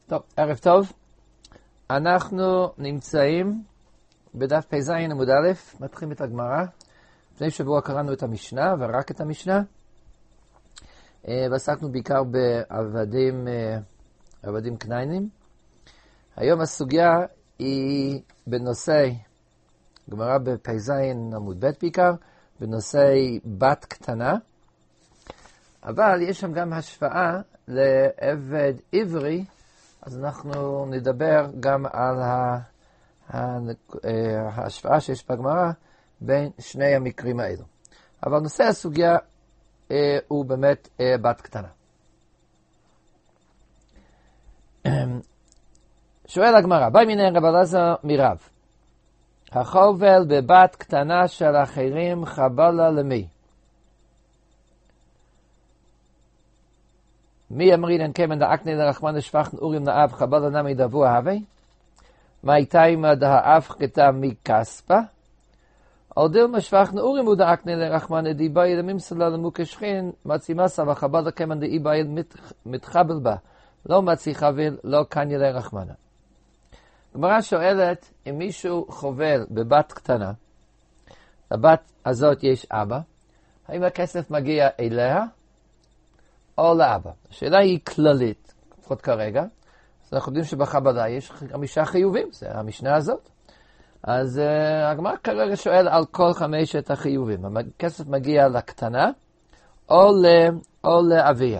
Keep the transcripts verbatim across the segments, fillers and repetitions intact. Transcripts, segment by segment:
טוב, ערב טוב. אנחנו נמצאים בדף פ"ז עמוד א', מתחילים את הגמרא. לפני שבוע קראנו את המשנה ורק את המשנה. ועסקנו בעיקר בעבדים, עבדים קניינים. היום הסוגיה היא בנושא, גמרא בפ"ז עמוד ב' בעיקר, בנושא בת קטנה. אבל יש שם גם השוואה לעבד עברי, אז אנחנו נדבר גם על ההשוואה שיש בגמרא בין שני המקרים האלו. אבל נושא הסוגיה הוא באמת בת קטנה. שואל הגמרא, באי מיניה רב אלעזר מרב, החובל בבת קטנה של אחרים חבלה למי? מי אמרינן כמן דאקני לרחמן שפחן אורים נאב חבלה נמי דבו הווי? מה איתיימה דהאף כתה מכספה? על דילמה שפחן אורים ודאקני לרחמן דיבאי לממסלה למוקשכין מצי מסה וחבלה כמן דאיבאי מתחבל בה לא מצי חביל לא קניה לרחמנה. גמרא שואלת אם מישהו חובל בבת קטנה, לבת הזאת יש אבא, האם הכסף מגיע אליה או לאבא? השאלה היא כללית, לפחות כרגע. אז אנחנו יודעים שבחבלה יש חמישה חיובים, זה המשנה הזאת. אז uh, הגמרא כרגע שואל על כל חמשת החיובים. הכסף מגיע לקטנה או, ל, או לאביה.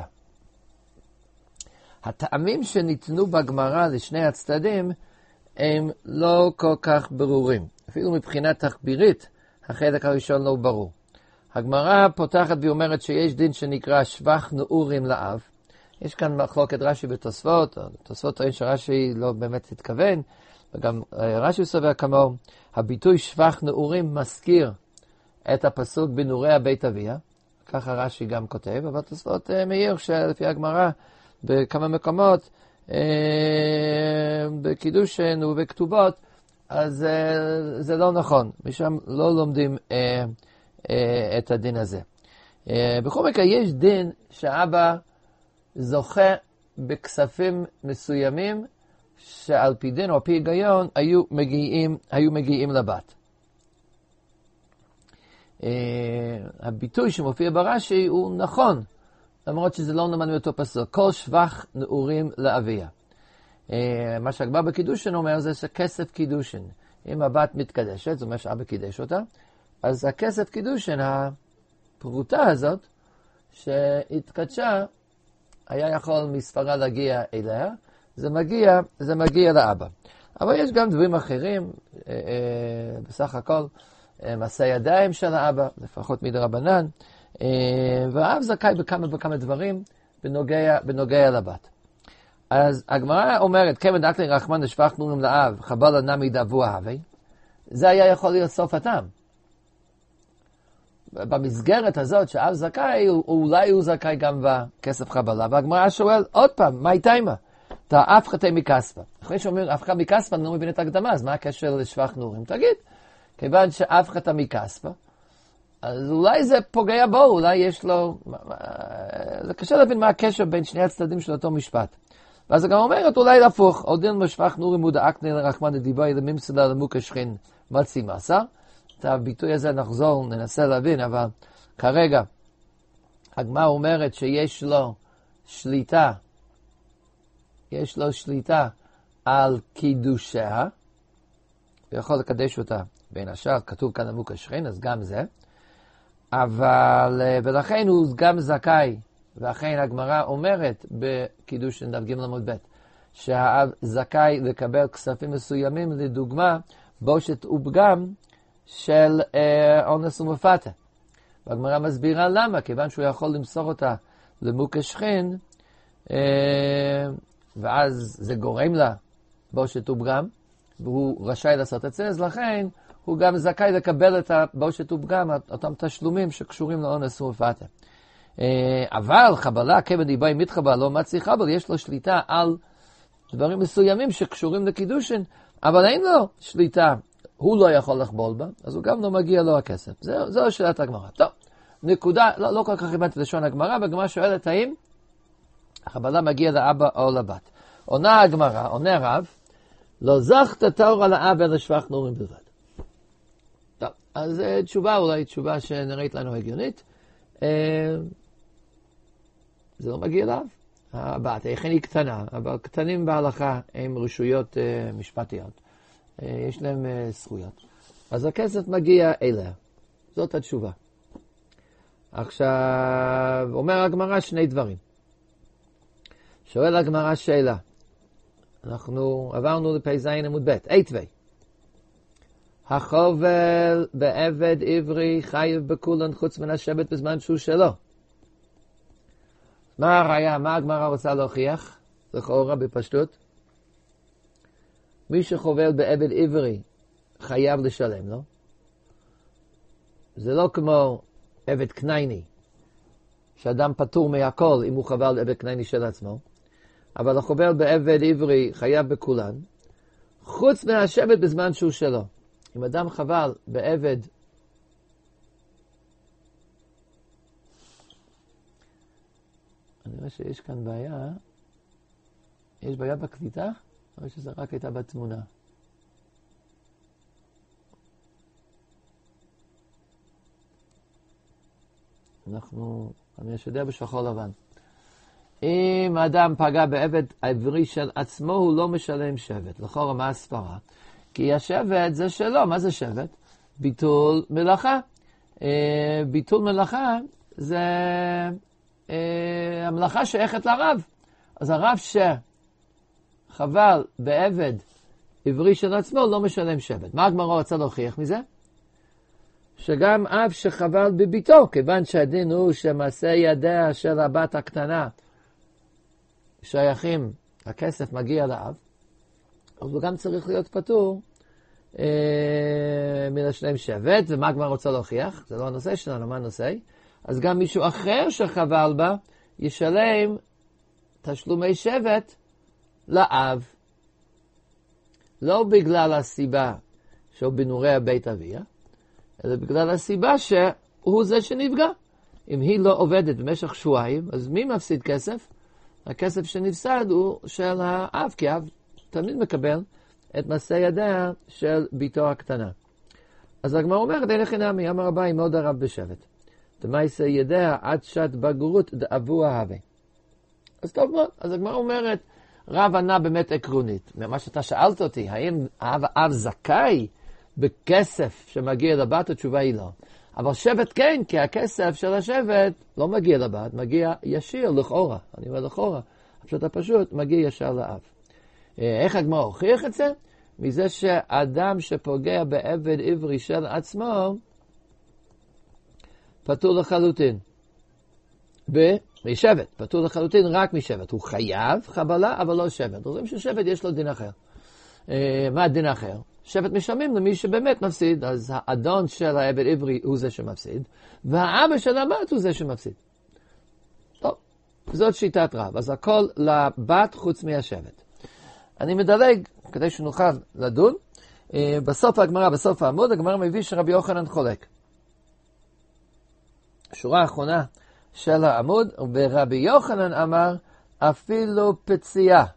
הטעמים שניתנו בגמרא לשני הצדדים הם לא כל כך ברורים. אפילו מבחינה תחבירית, החלק הראשון לא ברור. הגמרא פותחת ואומרת שיש דין שנקרא שבח נעורים לאב. יש כאן מחלוקת רש"י בתוספות, תוספות טוען שרש"י לא באמת התכוון, וגם רש"י סובר כמוהו. הביטוי שבח נעורים מזכיר את הפסוק בנעוריה בית אביה, ככה רש"י גם כותב, אבל תוספות מעיר שלפי הגמרא בכמה מקומות, בקידושין ובכתובות, אז זה לא נכון, משם לא לומדים את הדין הזה. בכל מקרה יש דין שאבא זוכה בכספים מסוימים שעל פי דין או על פי היגיון היו מגיעים, היו מגיעים לבת. הביטוי שמופיע ברש"י הוא נכון, למרות שזה לא נאמן מאותו פסוק, כל שבח נעורים לאביה. מה שהגמרא בקידושין אומר זה שכסף קידושין. אם הבת מתקדשת, זאת אומרת שאבא קידש אותה, אז הכסף קידושין, הפרוטה הזאת, שהתקדשה, היה יכול מספרה להגיע אליה, זה מגיע, זה מגיע לאבא. אבל יש גם דברים אחרים, אה, אה, בסך הכל, אה, מעשה ידיים של האבא, לפחות מדרבנן, אה, והאב זכאי בכמה וכמה דברים בנוגע, בנוגע לבת. אז הגמרא אומרת, כמן דאקני רחמן שפח נעורים לאב, חבלה נמי דבו הווי, זה היה יכול להיות סוף הטעם. במסגרת הזאת שאב זכאי, אולי הוא זכאי גם בכסף חבלה, והגמרא שואל עוד פעם, מה איתיימה? אתה אף חטא מכספה. אחרי שאומרים אף חטא מכספה, אני לא מבין את הקדמה, אז מה הקשר לשבח נעורים? תגיד, כיוון שאף חטא מכספה, אז אולי זה פוגע בו, אולי יש לו, זה קשה להבין מה הקשר בין שני הצדדים של אותו משפט. ואז זה גם אומרת, אולי להפוך, עוד דין משפח נעורים ודאקני לרחמן דיבאי לממסלה למוקשכין מצי מסה. את הביטוי הזה נחזור, ננסה להבין, אבל כרגע הגמרא אומרת שיש לו שליטה, יש לו שליטה על קידושיה, הוא יכול לקדש אותה בין השאר, כתוב כאן המוקשכין, אז גם זה, אבל ולכן הוא גם זכאי, ואכן הגמרא אומרת בקידושין דף ג' עמוד ב', שהאב זכאי לקבל כספים מסוימים, לדוגמה, בושת ופגם, של אה, אונס ומפתה. והגמרא מסבירה למה, כיוון שהוא יכול למסור אותה למוקשכין, אה, ואז זה גורם לה בושת ופגם, והוא רשאי לעשות את זה, אז לכן הוא גם זכאי לקבל את הבושת ופגם, אותם תשלומים שקשורים לאונס ומפתה. אה, אבל חבלה, כבד דיבאי מתחבל, לא מצי חבל, יש לו שליטה על דברים מסוימים שקשורים לקידושין, אבל אין לו שליטה, הוא לא יכול לחבול בה, אז הוא גם לא מגיע לו הכסף. זו, זו שאלת הגמרא. טוב, נקודה, לא, לא כל כך הבנתי לשון הגמרא, והגמרא שואלת האם החבלה מגיע לאבא או לבת. עונה הגמרא, עונה רב, לא זכת תור על האב אלא שבח נורים בלבד. טוב, אז תשובה אולי תשובה שנראית לנו הגיונית. זה לא מגיע אליו. הבת, היכן היא קטנה, אבל קטנים בהלכה הם רשויות משפטיות. יש להם זכויות. אז הכסף מגיע אליה. זאת התשובה. עכשיו, אומר הגמרא שני דברים. שואל הגמרא שאלה. אנחנו עברנו לפ"ז עמוד ב', עתווה. החובל בעבד עברי חייב בכולן חוץ מן השבט בזמן שהוא שלו. מה הראיה? מה הגמרא רוצה להוכיח? לכאורה בפשטות. מי שחובל בעבד עברי חייב לשלם, לא? זה לא כמו עבד קנייני, שאדם פטור מהכל אם הוא חבל בעבד קנייני של עצמו. אבל החובל בעבד עברי חייב בכולן, חוץ מהשבט בזמן שהוא שלו. אם אדם חבל בעבד, אני רואה שיש כאן בעיה, יש בעיה בקליטה, או שזה רק הייתה בתמונה? אנחנו, אני יודע בשחור לבן. אם האדם פגע בעבד עברי של עצמו, הוא לא משלם שבט. לכאורה מה הסברה? כי השבט זה שלו. מה זה שבט? ביטול מלאכה. אה, ביטול מלאכה זה אה, המלאכה שייכת לרב. אז הרב שחבל בעבד עברי של עצמו לא משלם שבט. מה הגמרא רוצה להוכיח מזה? שגם אב שחבל בביתו, כיוון שהדין הוא שמעשה ידיה של הבת הקטנה שייכים, הכסף מגיע לאב, אז הוא גם צריך להיות פטור אה, מלשלם שבט. ומה כבר רוצה להוכיח? זה לא הנושא שלנו, מה הנושא? אז גם מישהו אחר שחבל בה, ישלם תשלומי שבט לאב. לא בגלל הסיבה שהוא בנורי הבית אביה, אלא בגלל הסיבה שהוא זה שנפגע. אם היא לא עובדת במשך שבועיים, אז מי מפסיד כסף? הכסף שנפסד הוא של האב, כי האב תמיד מקבל את מעשה ידיה של ביתו הקטנה. אז הגמרא אומרת, אין לכי נמי, אמר אביי מאוד הרב בשבט. דמעשה ידיה עד שעת בגרות דאבו אהבה. אז טוב מאוד, אז הגמרא אומרת, רב ענה באמת עקרונית. מה שאתה שאלת אותי, האם האב, האב זכאי בכסף שמגיע לבת? התשובה היא לא. אבל שבט כן, כי הכסף של השבט לא מגיע לבת, מגיע ישיר, לכאורה. אני אומר לכאורה, פשוט הפשוט מגיע ישר לאב. איך הגמרא הוכיח את זה? מזה שאדם שפוגע בעבד עברי של עצמו, פטור לחלוטין. משבט, פטור לחלוטין רק משבט. הוא חייב חבלה, אבל לא שבט. אומרים ששבט יש לו דין אחר. מה הדין אחר? שבט משלמים למי שבאמת מפסיד, אז האדון של העבד עברי הוא זה שמפסיד, והאבא של הבת הוא זה שמפסיד. טוב, זאת שיטת רב. אז הכל לבת חוץ מהשבט. אני מדלג כדי שנוכל לדון. בסוף הגמרא, בסוף העמוד, הגמרא מביא שרבי יוחנן חולק. שורה האחרונה של העמוד, ורבי יוחנן אמר, אפילו פציעה.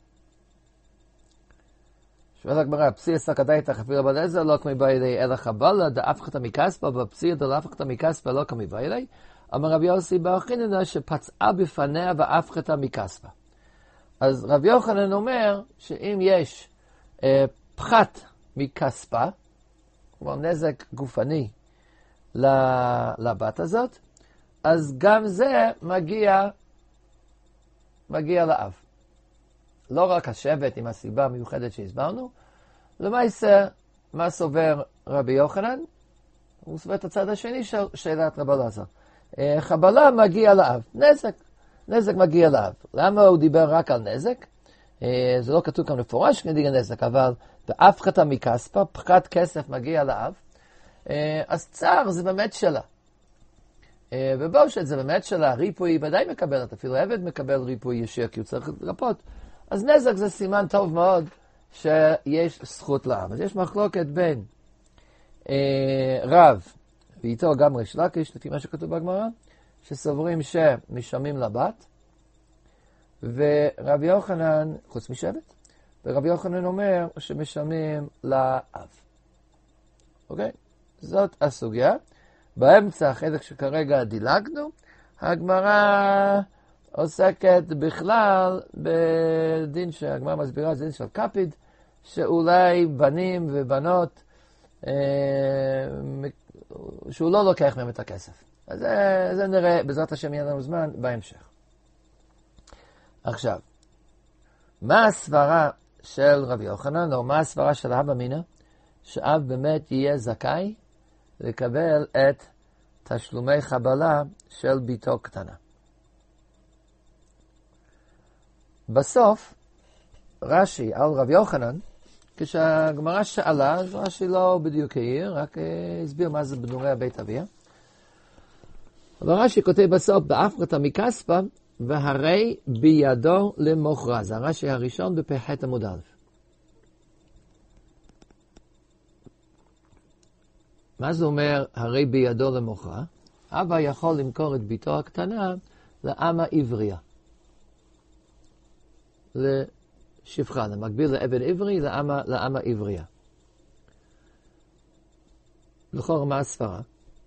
שואל הגמרא, פציעה סכדאיתא אפילו בלעזר, לא כמי בעילי אלא חבלה, דאפחתא מכספא, ופציעה דלאפחתא מכספא, לא כמי בעילי. אמר רבי יוסי בר חיננה, שפצעה בפניה ואפחתא מכספא. אז רבי יוחנן אומר, שאם יש אה, פחת מכספא, כלומר נזק גופני לבת הזאת, אז גם זה מגיע, מגיע לאב. לא רק השבט עם הסיבה המיוחדת שהסברנו, למעשה, מה סובר רבי יוחנן? הוא סובר את הצד השני של שאלת רבי אלעזר. חבלה מגיע לאב, נזק. נזק מגיע לאב. למה הוא דיבר רק על נזק? זה לא כתוב כאן מפורש כנגד נזק, אבל באפחתא מכספא, פחת כסף מגיע לאב, אז צער זה באמת שלה. ובושת זה באמת שלה, ריפוי ודאי מקבלת, אפילו עבד מקבל ריפוי ישיר, כי הוא צריך לרפות. אז נזק זה סימן טוב מאוד שיש זכות לאב. אז יש מחלוקת בין אה, רב ואיתו גם ריש לקיש, לפי מה שכתוב בגמרא, שסוברים שמשלמים לבת, ורבי יוחנן, חוץ משבט, ורבי יוחנן אומר שמשלמים לאב. אוקיי? זאת הסוגיה. באמצע, החלק שכרגע דילגנו, הגמרא עוסקת בכלל בדין שהגמרא מסבירה, זה דין של קפיד, שאולי בנים ובנות, אה, שהוא לא לוקח מהם את הכסף. אז זה, זה נראה, בעזרת השם יהיה לנו זמן בהמשך. עכשיו, מה הסברה של רבי יוחנן, או מה הסברה של אבא מינה, שאב באמת יהיה זכאי לקבל את תשלומי חבלה של ביתו קטנה? בסוף, רש"י על רבי יוחנן, כשהגמרא שאלה, אז רש"י לא בדיוק העיר, רק הסביר מה זה בנורי הבית אביה. אבל רש"י כותב בסוף, באפרתא מכספא, והרי בידו למוכרה. זה הרש"י הראשון בפ"ח עמוד א'. מה זה אומר, הרי בידו למוכרה? אבא יכול למכור את ביתו הקטנה לאמה עבריה. לשפחה, למקביל לעבד עברי, לאמה, לאמה עבריה. לכאורה מה הסברה?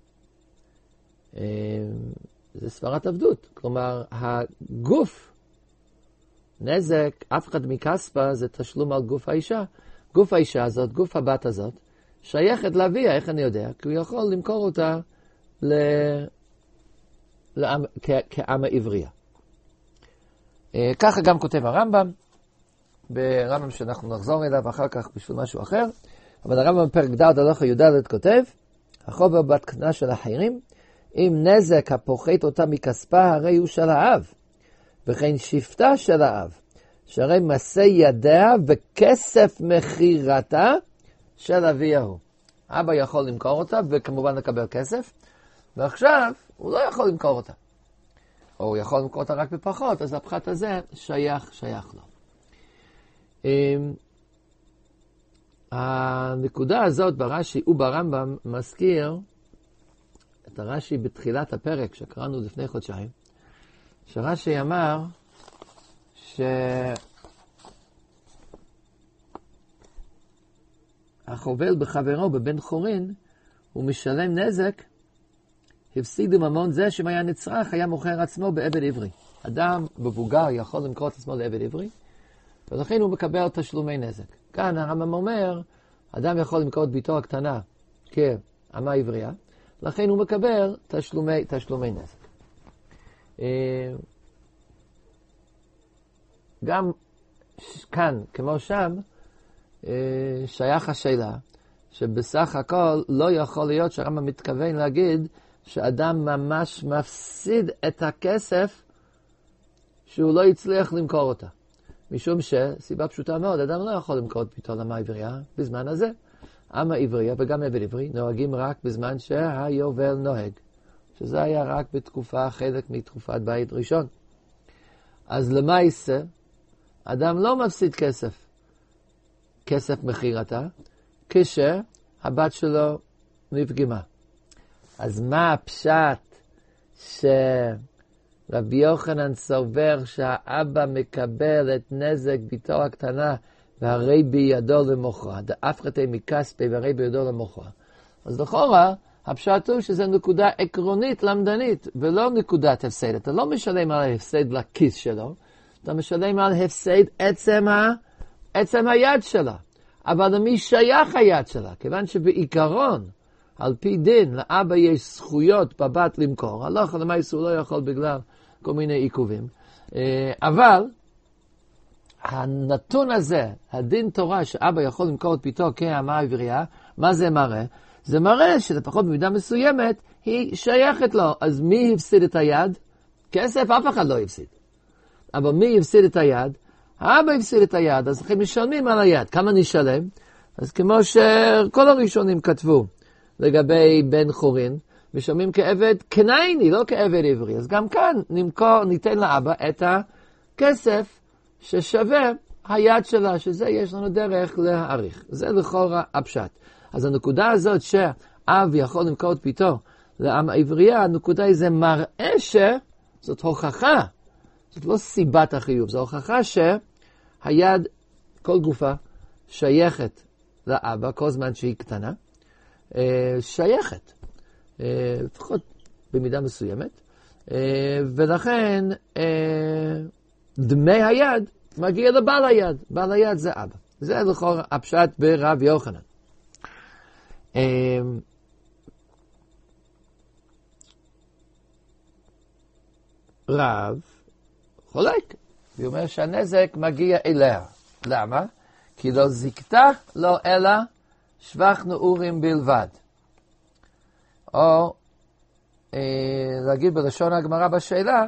זה סברת עבדות. כלומר, הגוף, נזק, אף אחד מכספה, זה תשלום על גוף האישה. גוף האישה הזאת, גוף הבת הזאת, שייכת לאביה, איך אני יודע? כי הוא יכול למכור אותה ל... לעם... כ... כעם העבריה. ככה גם כותב הרמב"ם, ברמב"ם שאנחנו נחזור אליו אחר כך בשביל משהו אחר, אבל הרמב"ם בפרק ד' הלכה י"ד כותב, החובה בת קטנה של אחרים, אם נזק הפוחת אותה מכספה, הרי הוא של האב, וכן שפתה של האב, שהרי מסי ידיה וכסף מחירתה של אביהו. אבא יכול למכור אותה, וכמובן לקבל כסף, ועכשיו הוא לא יכול למכור אותה. או הוא יכול למכור אותה רק בפחות, אז הפחת הזה שייך, שייך לו. הנקודה הזאת ברש"י וברמב"ם מזכיר את הרש"י בתחילת הפרק שקראנו לפני חודשיים, שרש"י אמר שהחובל בחברו בבן חורין הוא משלם נזק, הפסיד ממון זה שאם היה נצרך היה מוכר עצמו בעבד עברי. אדם מבוגר יכול למכור את עצמו לעבד עברי, ולכן הוא מקבל תשלומי נזק. כאן הרמב"ם אומר, אדם יכול למכור את ביתו הקטנה כאמה עברייה, לכן הוא מקבל תשלומי, תשלומי נזק. גם כאן, כמו שם, שייך השאלה, שבסך הכל לא יכול להיות שהרמב"ם מתכוון להגיד שאדם ממש מפסיד את הכסף שהוא לא הצליח למכור אותה. משום שסיבה פשוטה מאוד, אדם לא יכול למכור את ביתו לאמה עברייה בזמן הזה. אמה עברייה וגם עבד עברי נוהגים רק בזמן שהיובל נוהג, שזה היה רק בתקופה, חלק מתקופת בית ראשון. אז למעשה, אדם לא מפסיד כסף, כסף מחירתה, כשהבת שלו נפגמה. אז מה הפשט שרבי יוחנן סובר שהאבא מקבל את נזק ביתו הקטנה והרי בידו למוכרה, דאפרתי מכספי והרי בידו למוכרה? אז לכאורה, הפשט הוא שזה נקודה עקרונית למדנית, ולא נקודת הפסד. אתה לא משלם על ההפסד לכיס שלו, אתה משלם על הפסד עצם, ה... עצם היד שלה. אבל למי שייך היד שלה? כיוון שבעיקרון, על פי דין, לאבא יש זכויות בבת למכור, הלכה למעשה הוא לא יכול בגלל כל מיני עיכובים. אבל, הנתון הזה, הדין תורה שאבא יכול למכור את ביתו כאמה עברייה, מה זה מראה? זה מראה שלפחות במידה מסוימת היא שייכת לו. אז מי הפסיד את היד? כסף אף אחד לא הפסיד. אבל מי הפסיד את היד? האבא הפסיד את היד, אז לכם משלמים על היד. כמה נשלם? אז כמו שכל הראשונים כתבו לגבי בן חורין, משלמים כעבד קנייני, לא כעבד עברי. אז גם כאן נמכור, ניתן לאבא את הכסף ששווה היד שלה, שזה יש לנו דרך להעריך. זה לכאורה הפשט. אז הנקודה הזאת שאב יכול למכור את ביתו לאמה עברייה, הנקודה היא זה מראה שזאת הוכחה זאת לא סיבת החיוב, זו הוכחה שהיד, כל גופה, שייכת לאבא, כל זמן שהיא קטנה, שייכת, לפחות במידה מסוימת, ולכן דמי היד מגיע לבעל היד, בעל היד זה אבא. זה לכאורה הפשט ברב יוחנן. רב חולק, הוא אומר שהנזק מגיע אליה. למה? כי לא זיקתה לא אלא שבח נעורים בלבד. או אה, להגיד בלשון הגמרא בשאלה,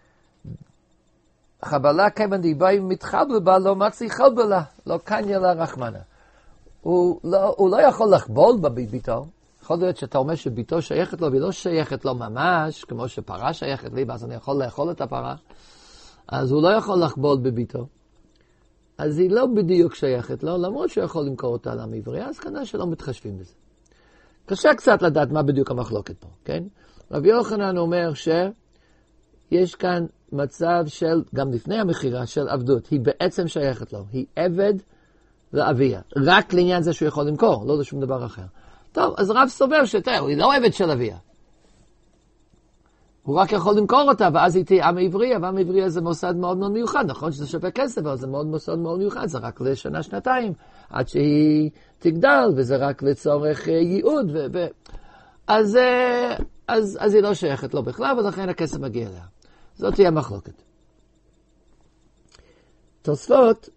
חבלה כיוון דיבאי מתחבל בה לא מצי חבלה, לא קניה לה רחמנה. הוא לא, הוא לא יכול לחבול בביתו. יכול להיות שאתה אומר שביתו שייכת לו, והיא לא שייכת לו ממש, כמו שפרה שייכת לי, ואז אני יכול לאכול את הפרה. אז הוא לא יכול לחבול בביתו. אז היא לא בדיוק שייכת לו, למרות שהוא יכול למכור אותה לעם עברי, אז כנראה שלא מתחשבים בזה. קשה קצת לדעת מה בדיוק המחלוקת פה, כן? רבי יוחנן אומר שיש כאן מצב של, גם לפני המחירה, של עבדות. היא בעצם שייכת לו. היא עבד לאביה. רק לעניין זה שהוא יכול למכור, לא לשום דבר אחר. טוב, אז רב סובר שתראה, היא לא עבד של אביה. הוא רק יכול למכור אותה, ואז היא תהיה עם עברי, ועם עברי זה מוסד מאוד מאוד מיוחד. נכון שזה שווה כסף, אבל זה מאוד מוסד מאוד מיוחד. זה רק לשנה, שנתיים, עד שהיא תגדל, וזה רק לצורך ייעוד. ו- ו- אז, אז, אז היא לא שייכת לו בכלל, ולכן הכסף מגיע אליה. זאת תהיה מחלוקת. תוספות,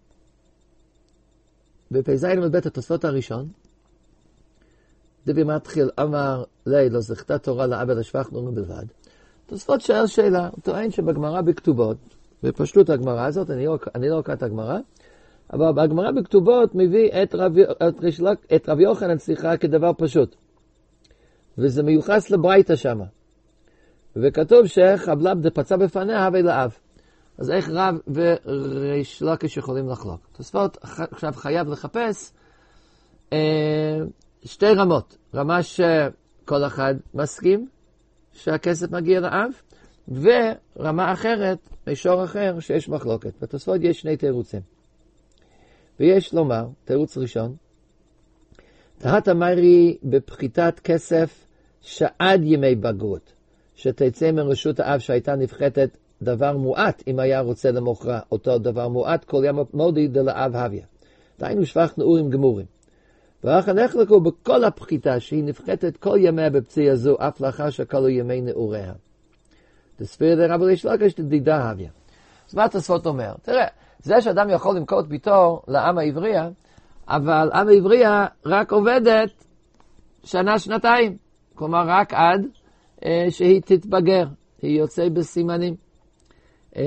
בפזיין מבית התוספות הראשון, דבי מתחיל אמר לי, לא זכתה תורה לאבא לשבח נעורים בלבד. תוספות שואל שאלה, הוא טוען שבגמרא בכתובות, בפשטות הגמרא הזאת, אני לא, אני לא קראת הגמרא, אבל בגמרא בכתובות מביא את רב, את רשלק, את רב יוחנן, סליחה, כדבר פשוט. וזה מיוחס לברייתא שמה. וכתוב שחבלה דפצע בפניה הווה לאב. אז איך רב וריש לקיש יכולים לחלוק? תוספות עכשיו חייב לחפש אה, שתי רמות. רמה שכל אחד מסכים שהכסף מגיע לאב, ורמה אחרת, מישור אחר, שיש מחלוקת. בתוספות יש שני תירוצים. ויש לומר, תירוץ ראשון, תהת אמרי בפחיתת כסף שעד ימי בגרות, שתצא מרשות האב שהייתה נפחתת דבר מועט, אם היה רוצה למוכרה אותו דבר מועט, כל ים מודי דלאב הביה. דהיינו שבח נעורים גמורים. ואחר נחלקו בכל הפחיתה שהיא נפחתת כל ימיה בפציעה זו, אף לאחר שכלו ימי נעוריה. תסביר לרב ריש לקיש תדידה הביה. אז מה התוספות אומר? תראה, זה שאדם יכול למכור את ביתו לעם העבריה, אבל עם העבריה רק עובדת שנה, שנתיים. כלומר, רק עד אה, שהיא תתבגר. היא יוצא בסימנים. אה,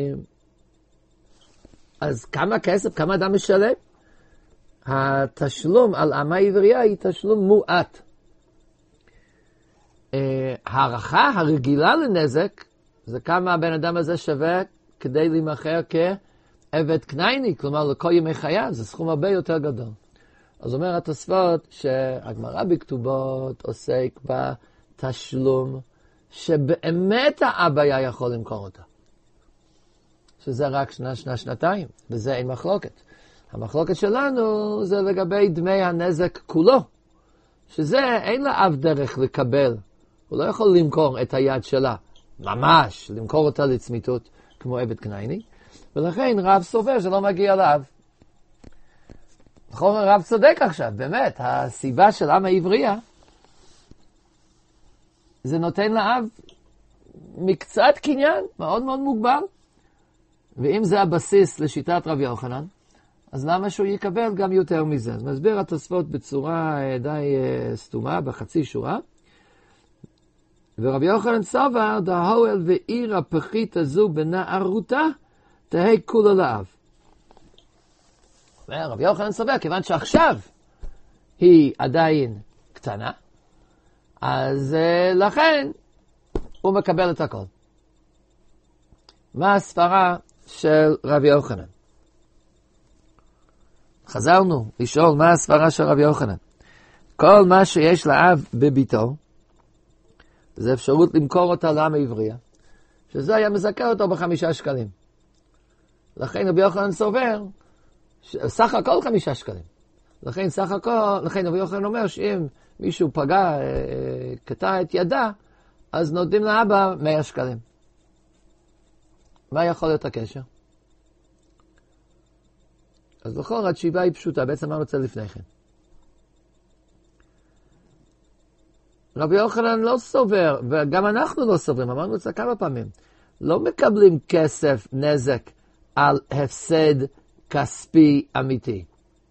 אז כמה כסף, כמה אדם משלם? התשלום על עם העברייה היא תשלום מועט. אה, הערכה הרגילה לנזק, זה כמה הבן אדם הזה שווה כדי להימכר כעבד כנייני, כלומר לכל ימי חייו, זה סכום הרבה יותר גדול. אז אומר התוספות שהגמרא בכתובות עוסק בתשלום שבאמת האבא היה יכול למכור אותה. שזה רק שנה, שנה, שנתיים, וזה אין מחלוקת. המחלוקת שלנו זה לגבי דמי הנזק כולו, שזה אין לאב דרך לקבל. הוא לא יכול למכור את היד שלה, ממש, למכור אותה לצמיתות כמו עבד כנייני, ולכן רב סובר שלא מגיע לאב. נכון, רב צודק עכשיו, באמת, הסיבה של עם העברייה, זה נותן לאב מקצת קניין, מאוד מאוד מוגבל, ואם זה הבסיס לשיטת רב יוחנן, אז למה שהוא יקבל גם יותר מזה? אז מסביר התוספות בצורה די סתומה, בחצי שורה, ורב יוחנן סבר, דהואל ועיר הפחית הזו בנערותה, תהי כולה לאב. רב יוחנן סבר, כיוון שעכשיו היא עדיין קטנה, אז uh, לכן הוא מקבל את הכל. מה הספרה של רב יוחנן? חזרנו לשאול מה הספרה של רב יוחנן. כל מה שיש לאב בביתו, זה אפשרות למכור אותה לעם העברייה, שזה היה מזכה אותו בחמישה שקלים. לכן רבי יוחנן סובר, סך הכל חמישה שקלים. לכן סך הכל, לכן רבי יוחנן אומר שאם מישהו פגע, קטע את ידה, אז נותנים לאבא מאה שקלים. מה יכול להיות הקשר? אז לכאורה התשובה היא פשוטה, בעצם מה רוצה לפני כן? רבי יוחנן לא סובר, וגם אנחנו לא סוברים, אמרנו את זה כמה פעמים, לא מקבלים כסף נזק על הפסד כספי אמיתי.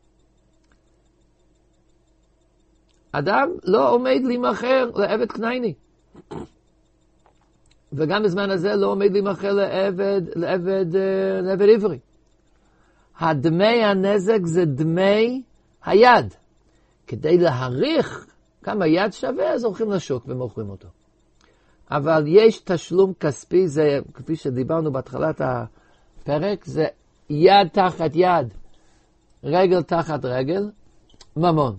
אדם לא עומד להימכר לעבד כנעני. וגם בזמן הזה לא עומד להימכר לעבד, לעבד, לעבד עברי. הדמי הנזק זה דמי היד. כדי להעריך כמה יד שווה, אז הולכים לשוק ומוכרים אותו. אבל יש תשלום כספי, זה, כפי שדיברנו בהתחלת הפרק, זה יד תחת יד, רגל תחת רגל, ממון.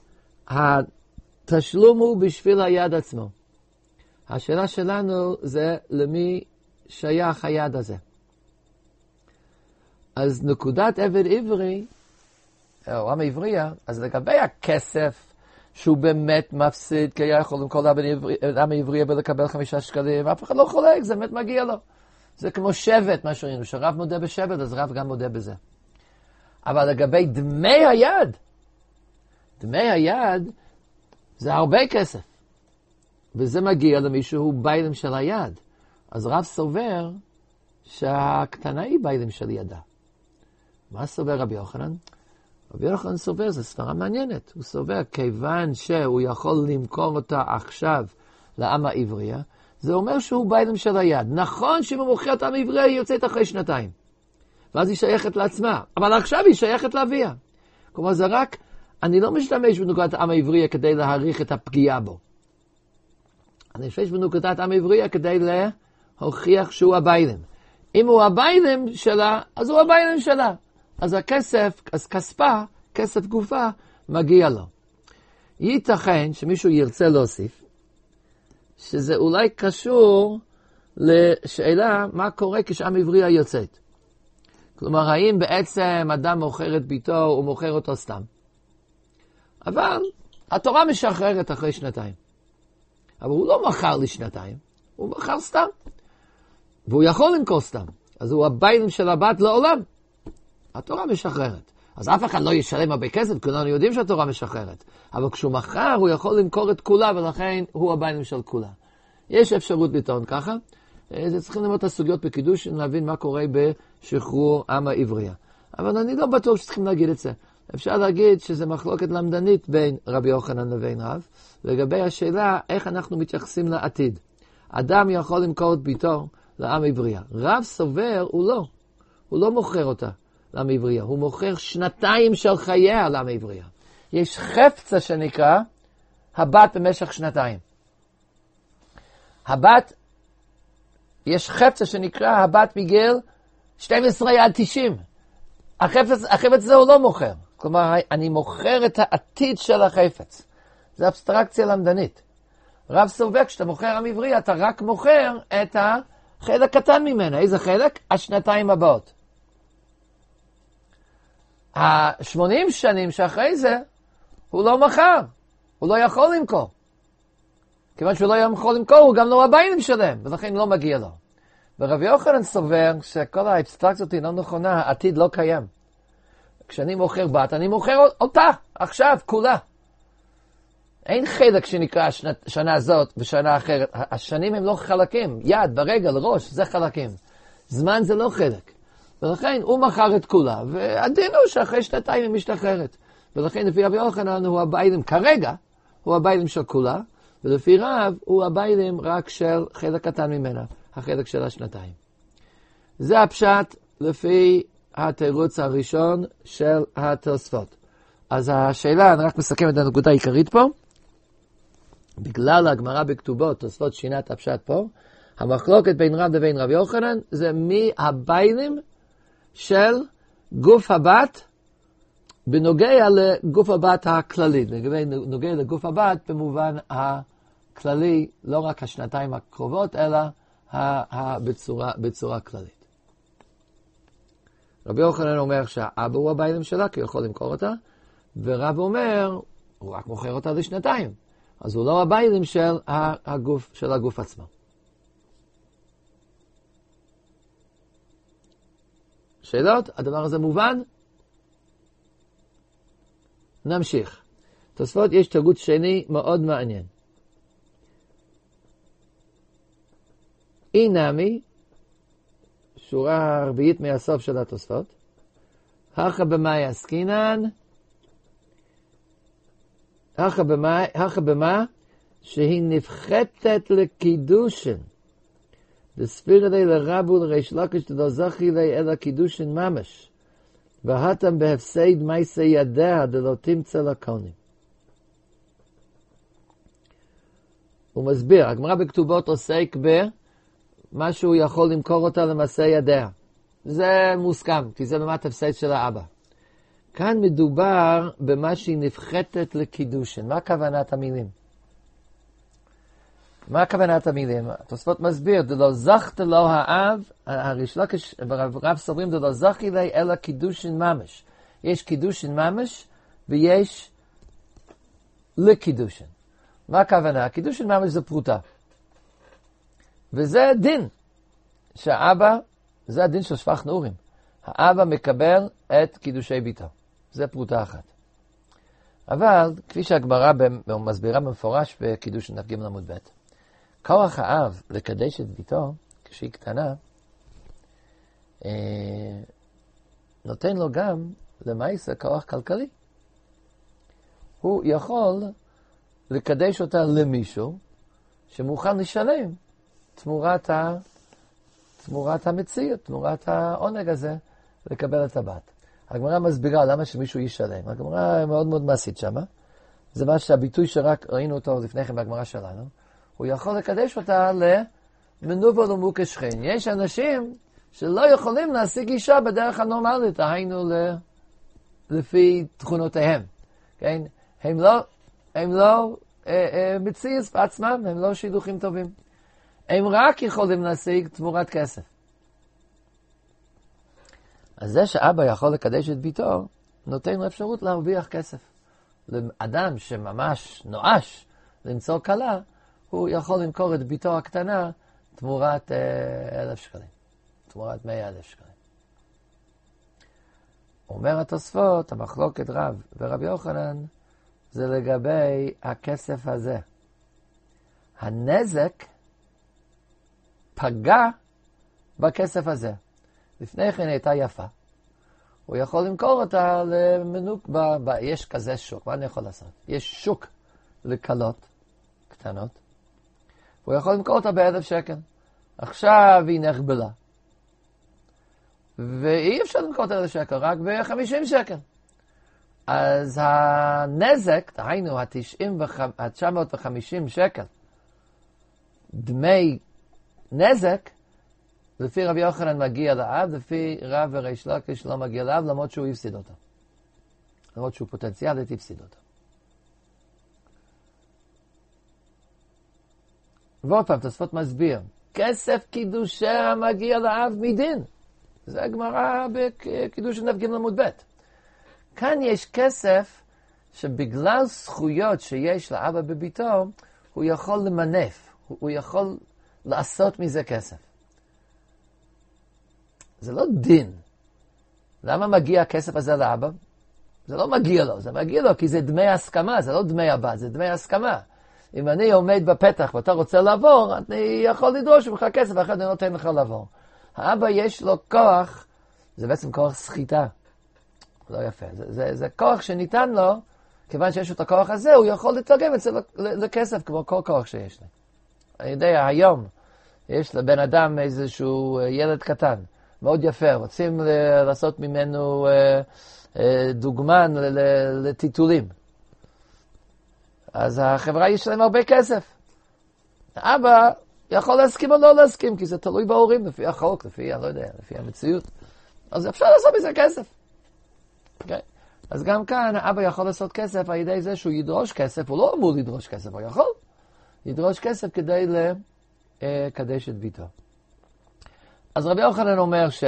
התשלום הוא בשביל היד עצמו. השאלה שלנו זה למי שייך היד הזה. אז נקודת עבד עברי, או עם עברייה, אז לגבי הכסף שהוא באמת מפסיד, כי היה יכול למכור עם עברייה ולקבל חמישה שקלים, אף אחד לא חולק, זה באמת מגיע לו. זה כמו שבט, מה שראינו, שרב מודה בשבט, אז רב גם מודה בזה. אבל לגבי דמי היד, דמי היד זה הרבה כסף. וזה מגיע למישהו ביילים של היד. אז רב סובר שהקטנה היא ביילים של ידה. מה סובר רבי יוחנן? רבי יוחנן סובר, זו סברה מעניינת. הוא סובר, כיוון שהוא יכול למכור אותה עכשיו לעם העברייה, זה אומר שהוא ביילים של היד. נכון שאם הוא מוכר את העם העברייה, היא יוצאת אחרי שנתיים. ואז היא שייכת לעצמה. אבל עכשיו היא שייכת לאביה. כלומר, זה רק, אני לא משתמש בנקודת העם העברייה כדי להעריך את הפגיעה בו. אני משתמש בנקודת העם העברייה כדי להוכיח שהוא הביילים. אם הוא הביילים שלה, אז הוא הביילים שלה. אז הכסף, אז כספה, כסף גופה, מגיע לו. ייתכן שמישהו ירצה להוסיף, שזה אולי קשור לשאלה מה קורה כשעם עברייה יוצאת. כלומר, האם בעצם אדם מוכר את ביתו, הוא מוכר אותו סתם. אבל התורה משחררת אחרי שנתיים. אבל הוא לא מכר לשנתיים, הוא מכר סתם. והוא יכול למכור סתם. אז הוא הביילים של הבת לעולם. התורה משחררת. אז אף אחד לא ישלם הרבה כסף, כולנו יודעים שהתורה משחררת. אבל כשהוא מכר, הוא יכול למכור את כולה, ולכן הוא הביילים של כולה. יש אפשרות לטעון ככה. זה צריכים ללמוד את הסוגיות בקידוש, להבין מה קורה בשחרור עם העברייה. אבל אני לא בטוח שצריכים להגיד את זה. אפשר להגיד שזה מחלוקת למדנית בין רבי יוחנן לבין רב, לגבי השאלה איך אנחנו מתייחסים לעתיד. אדם יכול למכור את ביתו לעם עברייה. רב סובר, הוא לא. הוא לא מוכר אותה לעם עברייה. הוא מוכר שנתיים של חייה לעם עברייה. יש חפצה שנקרא הבת במשך שנתיים. הבת, יש חפצה שנקרא הבת מגיל שתים עשרה עד תשעים. החפץ, החפץ זה הוא לא מוכר. כלומר, אני מוכר את העתיד של החפץ. זה אבסטרקציה למדנית. רב סובר, כשאתה מוכר עם עברי, אתה רק מוכר את החלק קטן ממנה. איזה חלק? השנתיים הבאות. ה-שמונים שנים שאחרי זה, הוא לא מכר. הוא לא יכול למכור. כיוון שהוא לא יכול למכור, הוא גם לא הביילים שלהם, ולכן לא מגיע לו. ורבי יוחנן סובר שכל האבסטרקציות היא לא נכונה, העתיד לא קיים. כשאני מוכר בת, אני מוכר אותה, עכשיו, כולה. אין חלק שנקרא שנה, שנה הזאת ושנה אחרת. השנים הם לא חלקים, יד, ברגל, ראש, זה חלקים. זמן זה לא חלק. ולכן הוא מכר את כולה, והדין הוא שאחרי שנתיים היא משתחררת. ולכן לפי רבי יוחנן הוא הביילים, כרגע, הוא הביילים של כולה, ולפי רב הוא הביילים רק של חלק קטן ממנה, החלק של השנתיים. זה הפשט לפי התירוץ הראשון של התוספות. אז השאלה, אני רק מסכם את הנקודה העיקרית פה. בגלל הגמרא בכתובות, תוספות שינה את הפשט פה, המחלוקת בין רב לבין רב יוחנן, זה מי הביילים של גוף הבת, בנוגע לגוף הבת הכללי. בנוגע לגוף הבת במובן הכללי, לא רק השנתיים הקרובות, אלא בצורה, בצורה כללית. רבי יוחנן אומר שהאבא הוא הבעלים שלה, כי הוא יכול למכור אותה, ורב אומר, הוא רק מוכר אותה לשנתיים. אז הוא לא הבעלים של הגוף, של הגוף עצמו. שאלות? הדבר הזה מובן? נמשיך. תוספות, יש תירוץ שני מאוד מעניין. אי נמי, שורה רביעית מהסוף של התוספות, הכה במאי עסקינן, הכה במה, הכה במה שהיא נפחתת לקידושן. דספיר לי לרבו לריש לקיש דלא זכי לי אלא קידושן ממש. והתם בהפסד מייסי ידיה דלא תמצא לקונים. הוא מסביר, הגמרא בכתובות עוסק במה שהוא יכול למכור אותה למעשה ידיה. זה מוסכם, כי זה באמת הפסד של האבא. כאן מדובר במה שהיא נפחתת לקידושן. מה כוונת המילים? מה כוונת המילים? התוספות מסביר, דלא זכת לו האב, הריש לקיש, רב סוברים, דלא זכי לי אלא קידושן ממש. יש קידושן ממש, ויש לקידושן. מה הכוונה? קידושן ממש זה פרוטה. וזה דין, שהאבא, זה הדין של שפח נעורים. האבא מקבל את קידושי ביתו. זה פרוטה אחת. אבל, כפי שהגמרא מסבירה במפורש בקידושין דף ג' עמוד ב', כוח האב לקדש את ביתו, כשהיא קטנה, אה, נותן לו גם למעשה כוח כלכלי. הוא יכול לקדש אותה למישהו שמוכן לשלם תמורת, ה, תמורת המציאות, תמורת העונג הזה, לקבל את הבת. הגמרא מסבירה למה שמישהו ישלם. הגמרא מאוד מאוד מעשית שמה. זה מה שהביטוי שרק ראינו אותו לפני כן בהגמרא שלנו. הוא יכול לקדש אותה למנוול ומוקש שכן. יש אנשים שלא יכולים להשיג אישה בדרך הנורמלית, היינו לפי תכונותיהם. כן? הם לא, הם לא אה, אה, מציז בעצמם, הם לא שידוכים טובים. הם רק יכולים להשיג תמורת כסף. אז זה שאבא יכול לקדש את ביתו, נותן לו אפשרות להרוויח כסף. לאדם שממש נואש למצוא כלה, הוא יכול למכור את ביתו הקטנה תמורת אה, אלף שקלים. תמורת מאה אלף שקלים. אומר התוספות, המחלוקת רב ורבי יוחנן, זה לגבי הכסף הזה. הנזק פגע בכסף הזה. לפני כן הייתה יפה. הוא יכול למכור אותה למנוק, ב, ב, יש כזה שוק, מה אני יכול לעשות? יש שוק לקלות קטנות, הוא יכול למכור אותה באלף שקל. עכשיו היא נחבלה. ואי אפשר למכור אותה באלף שקל, רק ב-חמישים שקל. אז הנזק, דהיינו, ה-תשע מאות וחמישים שקל, דמי נזק, לפי רבי יוחנן מגיע לאב, לפי רב וריש לקיש לא מגיע לאב, למרות שהוא הפסיד אותו. למרות שהוא פוטנציאלית הפסיד אותו. ועוד פעם, תוספות מסביר, כסף קידושיה מגיע לאב מדין. זה הגמרא בקידושין דף ג' עמוד ב'. כאן יש כסף שבגלל זכויות שיש לאבא בביתו, הוא יכול למנף, הוא יכול לעשות מזה כסף. זה לא דין. למה מגיע הכסף הזה לאבא? זה לא מגיע לו, זה מגיע לו כי זה דמי הסכמה, זה לא דמי הבת, זה דמי הסכמה. אם אני עומד בפתח ואתה רוצה לעבור, אני יכול לדרוש ממך כסף, אחרי אני נותן לך לעבור. האבא יש לו כוח, זה בעצם כוח סחיטה. לא יפה. זה, זה, זה כוח שניתן לו, כיוון שיש לו את הכוח הזה, הוא יכול לתרגם את זה לכסף, כמו כל כוח שיש לי. אני יודע, היום יש לבן אדם איזשהו ילד קטן, מאוד יפה, רוצים לעשות ממנו דוגמן לטיטולים. אז החברה יש להם הרבה כסף. האבא יכול להסכים או לא להסכים, כי זה תלוי בהורים, לפי החוק, לפי, אני לא יודע, לפי המציאות. אז אפשר לעשות מזה כסף. Okay. אז גם כאן האבא יכול לעשות כסף על ידי זה שהוא ידרוש כסף, הוא לא אמור לדרוש כסף, הוא יכול לדרוש כסף כדי לקדש את ביתו. אז רבי יוחנן אומר ש...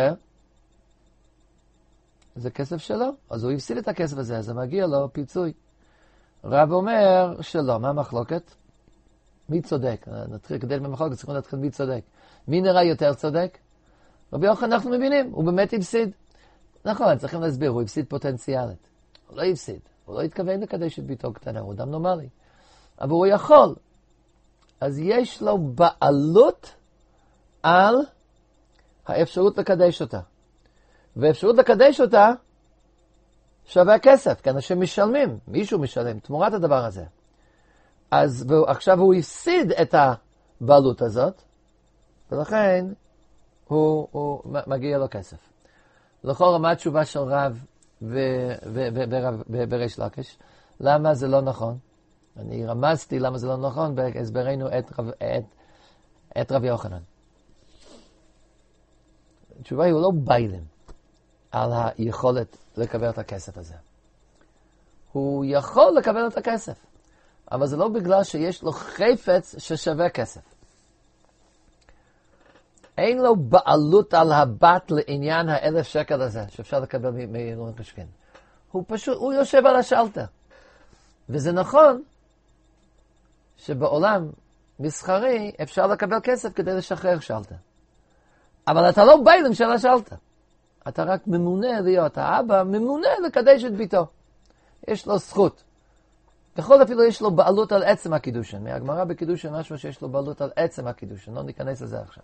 זה כסף שלו, אז הוא הפסיד את הכסף הזה, אז זה מגיע לו פיצוי. רב אומר שלא, מה המחלוקת? מי צודק? נתחיל כדי במחלוקת, צריכים להתחיל מי צודק. מי נראה יותר צודק? רבי יוחנן, אנחנו מבינים, הוא באמת הפסיד. נכון, צריכים להסביר, הוא הפסיד פוטנציאלית. הוא לא הפסיד, הוא לא התכוון לקדש את ביתו קטנה, הוא אדם נורמלי. אבל הוא יכול. אז יש לו בעלות על האפשרות לקדש אותה. ואפשרות לקדש אותה שווה כסף, כי אנשים משלמים, מישהו משלם תמורת הדבר הזה. אז עכשיו הוא הפסיד את הבעלות הזאת, ולכן הוא, הוא מגיע לו כסף. לכאורה, מה התשובה של רב בריש לקיש? למה זה לא נכון? אני רמזתי למה זה לא נכון בהסברנו את, את, את רבי יוחנן. התשובה היא, הוא לא ביילים על היכולת לקבל את הכסף הזה. הוא יכול לקבל את הכסף, אבל זה לא בגלל שיש לו חפץ ששווה כסף. אין לו בעלות על הבת לעניין האלף שקל הזה, שאפשר לקבל מרוני חשקין. הוא פשוט, הוא יושב על השלטר. וזה נכון שבעולם מסחרי אפשר לקבל כסף כדי לשחרר שלטר. אבל אתה לא ביילים של השלטר. אתה רק ממונה להיות, האבא ממונה לקדש את ביתו. יש לו זכות. יכול אפילו יש לו בעלות על עצם הקידושן. מהגמרא בקידושן משהו שיש לו בעלות על עצם הקידושן. לא ניכנס לזה עכשיו.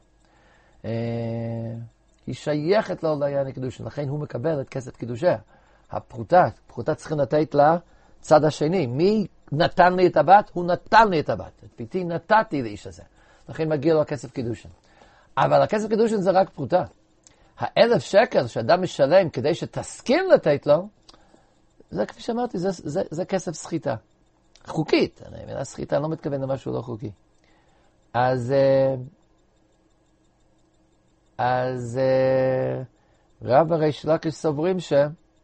היא שייכת לו לעניין הקידושין, לכן הוא מקבל את כסף קידושיה. הפרוטה, פרוטה צריכים לתת לצד השני. מי נתן לי את הבת? הוא נתן לי את הבת. את ביתי נתתי לאיש הזה. לכן מגיע לו הכסף קידושין. אבל הכסף קידושין זה רק פרוטה. האלף שקל שאדם משלם כדי שתסכים לתת לו, זה כפי שאמרתי, זה, זה, זה כסף סחיטה. חוקית. אני מבינה סחיטה, אני לא מתכוון למשהו לא חוקי. אז... אז רב הריש לקיש סוברים ש...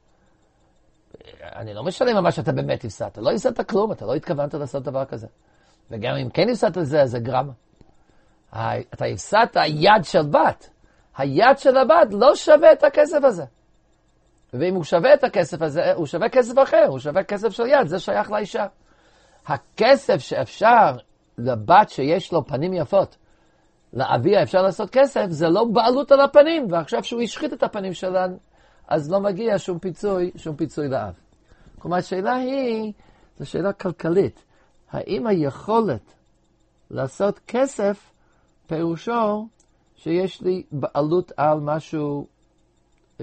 אני לא משלם על מה שאתה באמת הפסדת. לא הפסדת כלום, אתה לא התכוונת לעשות דבר כזה. וגם אם כן הפסדת לזה, זה גרמה. אתה הפסדת יד של בת. היד של הבת לא שווה את הכסף הזה. ואם הוא שווה את הכסף הזה, הוא שווה כסף אחר, הוא שווה כסף של יד, זה שייך לאישה. הכסף שאפשר לבת שיש לו פנים יפות, לאביה אפשר לעשות כסף, זה לא בעלות על הפנים, ועכשיו שהוא ישחית את הפנים שלה, אז לא מגיע שום פיצוי, שום פיצוי לאב. כלומר, השאלה היא, זו שאלה כלכלית. האם היכולת לעשות כסף, פירושו שיש לי בעלות על משהו אה,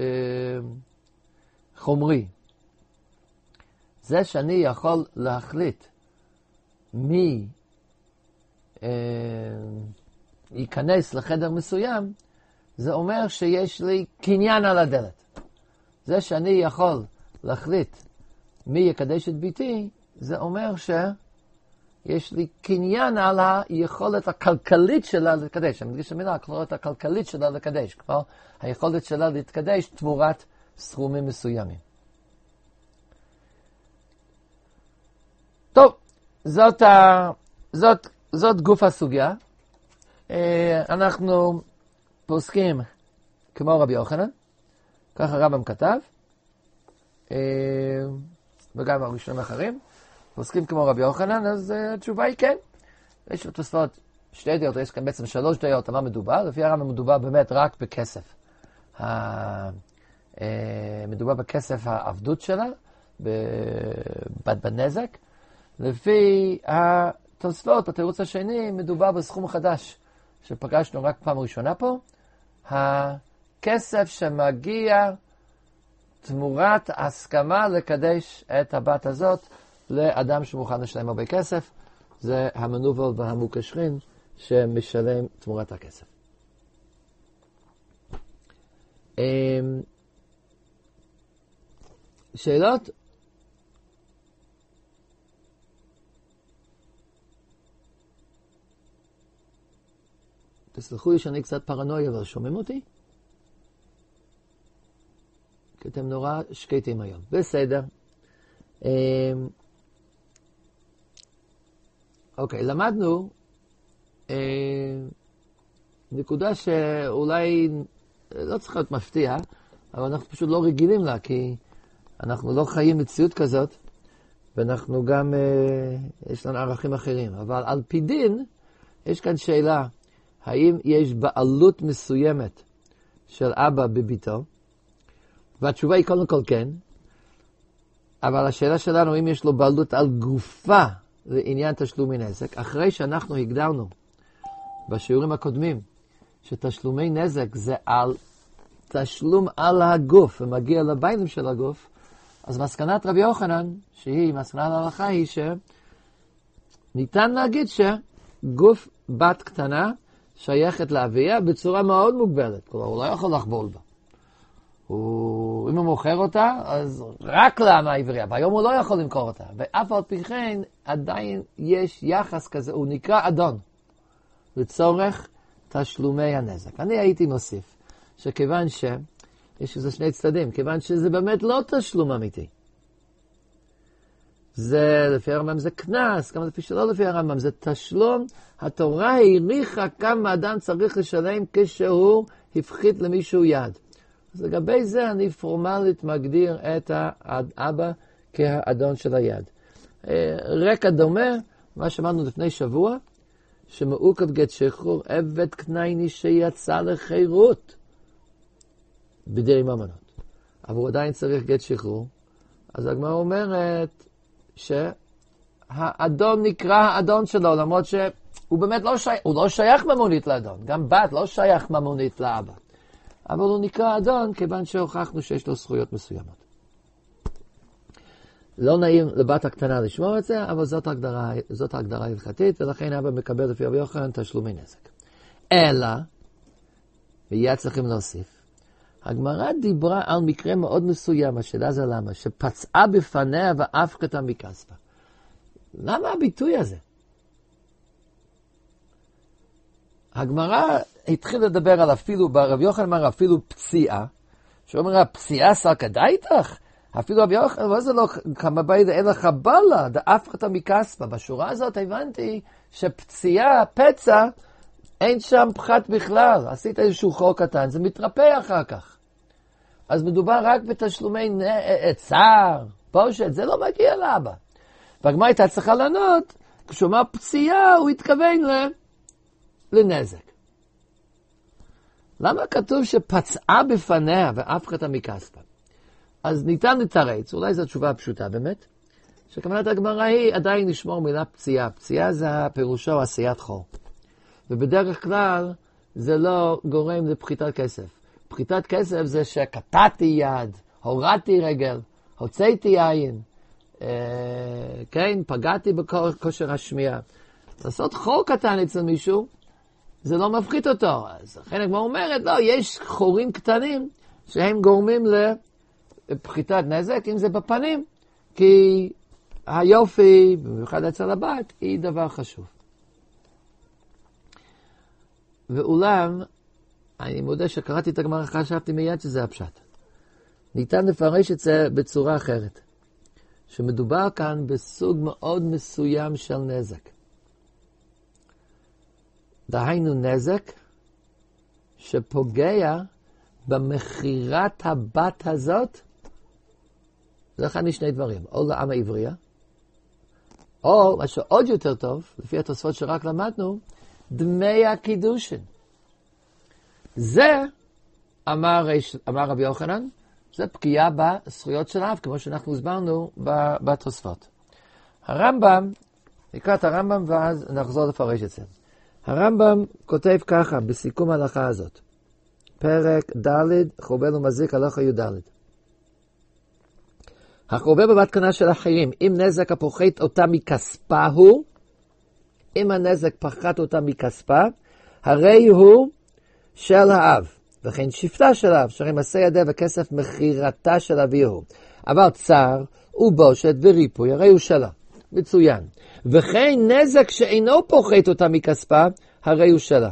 חומרי. זה שאני יכול להחליט מי אה, ייכנס לחדר מסוים, זה אומר שיש לי קניין על הדלת. זה שאני יכול להחליט מי יקדש את ביתי, זה אומר שיש לי קניין על היכולת הכלכלית שלה לקדש. אני מדגיש המילה, היכולת הכלכלית שלה לקדש. כלומר, היכולת שלה להתקדש תמורת סכומים מסוימים. טוב, זאת, ה... זאת, זאת גוף הסוגיה. אנחנו פוסקים כמו רבי יוחנן, ככה רבם כתב, וגם הראשונים האחרים, פוסקים כמו רבי יוחנן, אז התשובה היא כן. יש תוספות שתי דעות, יש כאן בעצם שלוש דעות, מה מדובר? לפי הרמב"ם מדובר באמת רק בכסף. מדובר בכסף העבדות שלה, בנזק. לפי התוספות, בתירוץ השני, מדובר בסכום חדש, שפגשנו רק פעם ראשונה פה. הכסף שמגיע תמורת הסכמה לקדש את הבת הזאת לאדם שמוכן לשלם הרבה כסף, זה המנוול והמוקשרים שמשלם תמורת הכסף. שאלות? תסלחו לי שאני קצת פרנואי, אבל שומעים אותי? כי אתם נורא שקטים היום. בסדר. אוקיי, למדנו נקודה שאולי לא צריכה להיות מפתיע, אבל אנחנו פשוט לא רגילים לה, כי אנחנו לא חיים מציאות כזאת, ואנחנו גם, אה, יש לנו ערכים אחרים. אבל על פי דין, יש כאן שאלה, האם יש בעלות מסוימת של אבא בביתו? והתשובה היא קודם כל כן, אבל השאלה שלנו, אם יש לו בעלות על גופה לעניין תשלומי נזק, אחרי שאנחנו הגדרנו בשיעורים הקודמים, שתשלומי נזק זה על תשלום על הגוף, ומגיע לביילים של הגוף, אז מסקנת רבי יוחנן, שהיא מסקנת ההלכה, היא שניתן להגיד שגוף בת קטנה שייכת לאביה בצורה מאוד מוגבלת. כלומר, הוא לא יכול לחבול בה. הוא, אם הוא מוכר אותה, אז רק לעם העברייה. והיום הוא לא יכול למכור אותה. ואף על פי כן, עדיין יש יחס כזה, הוא נקרא אדון, לצורך תשלומי הנזק. אני הייתי מוסיף, שכיוון ש... יש איזה שני צדדים, כיוון שזה באמת לא תשלום אמיתי. זה, לפי הרמב"ם זה כנס, כמה לפי שלא לפי הרמב"ם, זה תשלום. התורה העריכה כמה אדם צריך לשלם כשהוא הפחית למישהו יד. אז לגבי זה אני פורמלית מגדיר את האבא כהאדון של היד. רקע דומה, מה שאמרנו לפני שבוע, שמעוכב גט שחרור עבד קנייני שיצא לחירות בדיני ממונות. אבל הוא עדיין צריך גט שחרור. אז הגמרא אומרת שהאדון נקרא האדון שלו, למרות שהוא באמת לא שייך, הוא לא שייך ממונית לאדון. גם בת לא שייך ממונית לאבא. אבל הוא נקרא אדון כיוון שהוכחנו שיש לו זכויות מסוימות. לא נעים לבת הקטנה לשמור את זה, אבל זאת ההגדרה, זאת ההגדרה הלכתית, ולכן אבא מקבל לפי רבי יוחנן תשלומי נזק. אלא, ויהיה צריכים להוסיף, הגמרא דיברה על מקרה מאוד מסוים, השאלה זה למה, שפצעה בפניה והפחתה מכספה. למה הביטוי הזה? הגמרא התחיל לדבר על אפילו, רבי יוחנן אמר אפילו פציעה, שאומר, הפציעה סרקדה איתך? אפילו רבי יוחנן, אבל זה לא כמה בידה, אין לך בלה, דאפחתה מכספה. בשורה הזאת הבנתי שפציעה, פצע, אין שם פחת בכלל. עשית איזשהו חור קטן, זה מתרפא אחר כך. אז מדובר רק בתשלומי צער, פושט, זה לא מגיע לאבא. והגמרא הייתה צריכה לענות, כשהוא אמר פציעה, הוא התכוון לנזק. למה כתוב שפצעה בפניה והפחתה מכספה? אז ניתן לתרץ, אולי זו התשובה הפשוטה באמת, שכוונת הגמרא היא עדיין לשמור מילה פציעה. פציעה זה פירושו עשיית חור. ובדרך כלל זה לא גורם לפחיתת כסף. פחיתת כסף זה שקטעתי יד, הורדתי רגל, הוצאתי עין, אה, כן, פגעתי בכושר השמיעה. לעשות חור קטן אצל מישהו, זה לא מפחית אותו. אז לכן הגמרא אומרת, לא, יש חורים קטנים שהם גורמים לפחיתת נזק, אם זה בפנים, כי היופי, במיוחד אצל הבת, היא דבר חשוב. ואולם, אני מודה שקראתי את הגמרא, חשבתי מיד שזה הפשט. ניתן לפרש את זה בצורה אחרת. שמדובר כאן בסוג מאוד מסוים של נזק. דהיינו נזק שפוגע במחירת הבת הזאת, זה אחד משני דברים, או לעם העברייה, או, מה שעוד יותר טוב, לפי התוספות שרק למדנו, דמי הקידושין. זה, אמר, אמר רבי יוחנן, זה פגיעה בזכויות של האב, כמו שאנחנו הסברנו בתוספות. הרמב"ם, נקרא את הרמב"ם ואז נחזור לפרש את זה. הרמב"ם כותב ככה, בסיכום ההלכה הזאת, פרק ד' חובל ומזיק הלכה י' ד'. החובל בבת קטנה של אחרים, אם נזק הפוחת אותה מכספה הוא, אם הנזק פחת אותה מכספה, הרי הוא של האב, וכן שפטה של האב, שהרי מעשה ידיה וכסף מחירתה של אביהו. אבל צער ובושת וריפוי, הרי הוא שלה. מצוין. וכן נזק שאינו פוחת אותה מכספה, הרי הוא שלה.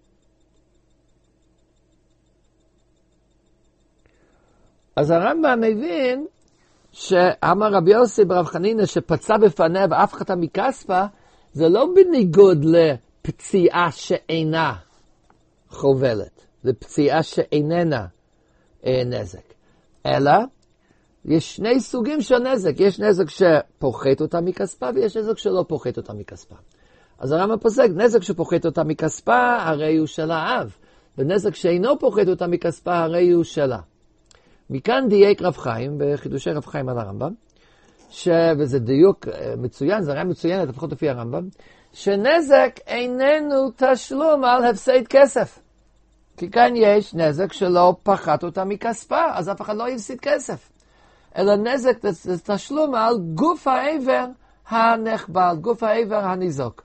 אז הרמב"ם מבין שאמר רבי יוסי ברב חנינא שפצע בפניה והפחתה מכספה, זה לא בניגוד לפציעה שאינה חובלת, לפציעה שאיננה אה, נזק. אלא, יש שני סוגים של נזק. יש נזק שפוחת אותה מכספה, ויש נזק שלא פוחת אותה מכספה. אז הרמב"ם פוסק, נזק שפוחת אותה מכספה, הרי הוא של האב. ונזק שאינו פוחת אותה מכספה, הרי הוא שלה. מכאן דייק רב חיים, בחידושי רב חיים על הרמב"ם, ש... וזה דיוק מצוין, זה הרי מצוין, לפחות לפי הרמב"ם, שנזק איננו תשלום על הפסד כסף. כי כאן יש נזק שלא פחת אותה מכספה, אז אף אחד לא יפסיד כסף. אלא נזק זה תשלום על גוף העבר הנחבל, גוף העבר הניזוק.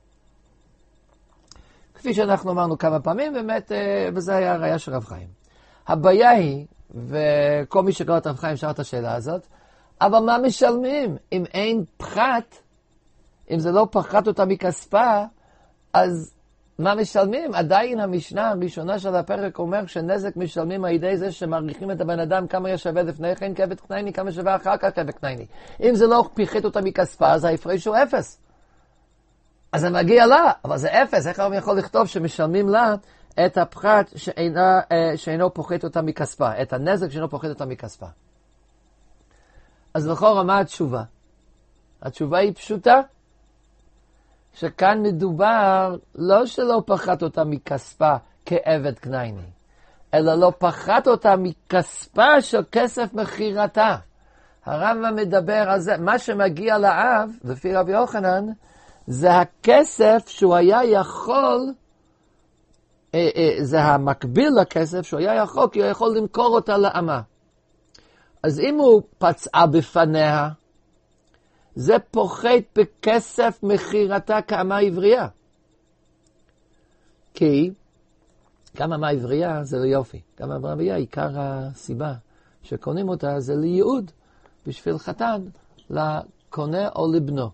כפי שאנחנו אמרנו כמה פעמים, באמת, וזה היה הראיה של רב חיים. הבעיה היא, וכל מי שקרא את רב חיים שאל את השאלה הזאת, אבל מה משלמים? אם אין פחת, אם זה לא פחת אותה מכספה, אז מה משלמים? עדיין המשנה הראשונה של הפרק אומר שנזק משלמים על ידי זה שמעריכים את הבן אדם כמה ישווה לפני כן כבד קנייני, כמה שווה אחר כך כבד קנייני. אם זה לא פחת אותה מכספה, אז ההפרש הוא אפס. אז זה מגיע לה, אבל זה אפס. איך הוא יכול לכתוב שמשלמים לה את הפחת שאינה, שאינו פוחת אותה מכספה, את הנזק שאינו פוחת אותה מכספה? אז לכאורה מה התשובה? התשובה היא פשוטה, שכאן מדובר לא שלא פחת אותה מכספה כעבד קנייני, אלא לא פחת אותה מכספה של כסף מחירתה. הרמב"ם מדבר על זה, מה שמגיע לאב, לפי רבי יוחנן, זה הכסף שהוא היה יכול, אה, אה, זה המקביל לכסף שהוא היה יכול, כי הוא יכול למכור אותה לאמה. אז אם הוא פצעה בפניה, זה פוחת בכסף מחירתה כאמה עברייה. כי גם אמה עברייה זה ליופי. גם אמה עברייה, עיקר הסיבה שקונים אותה זה לייעוד בשביל חתן, לקונה או לבנו.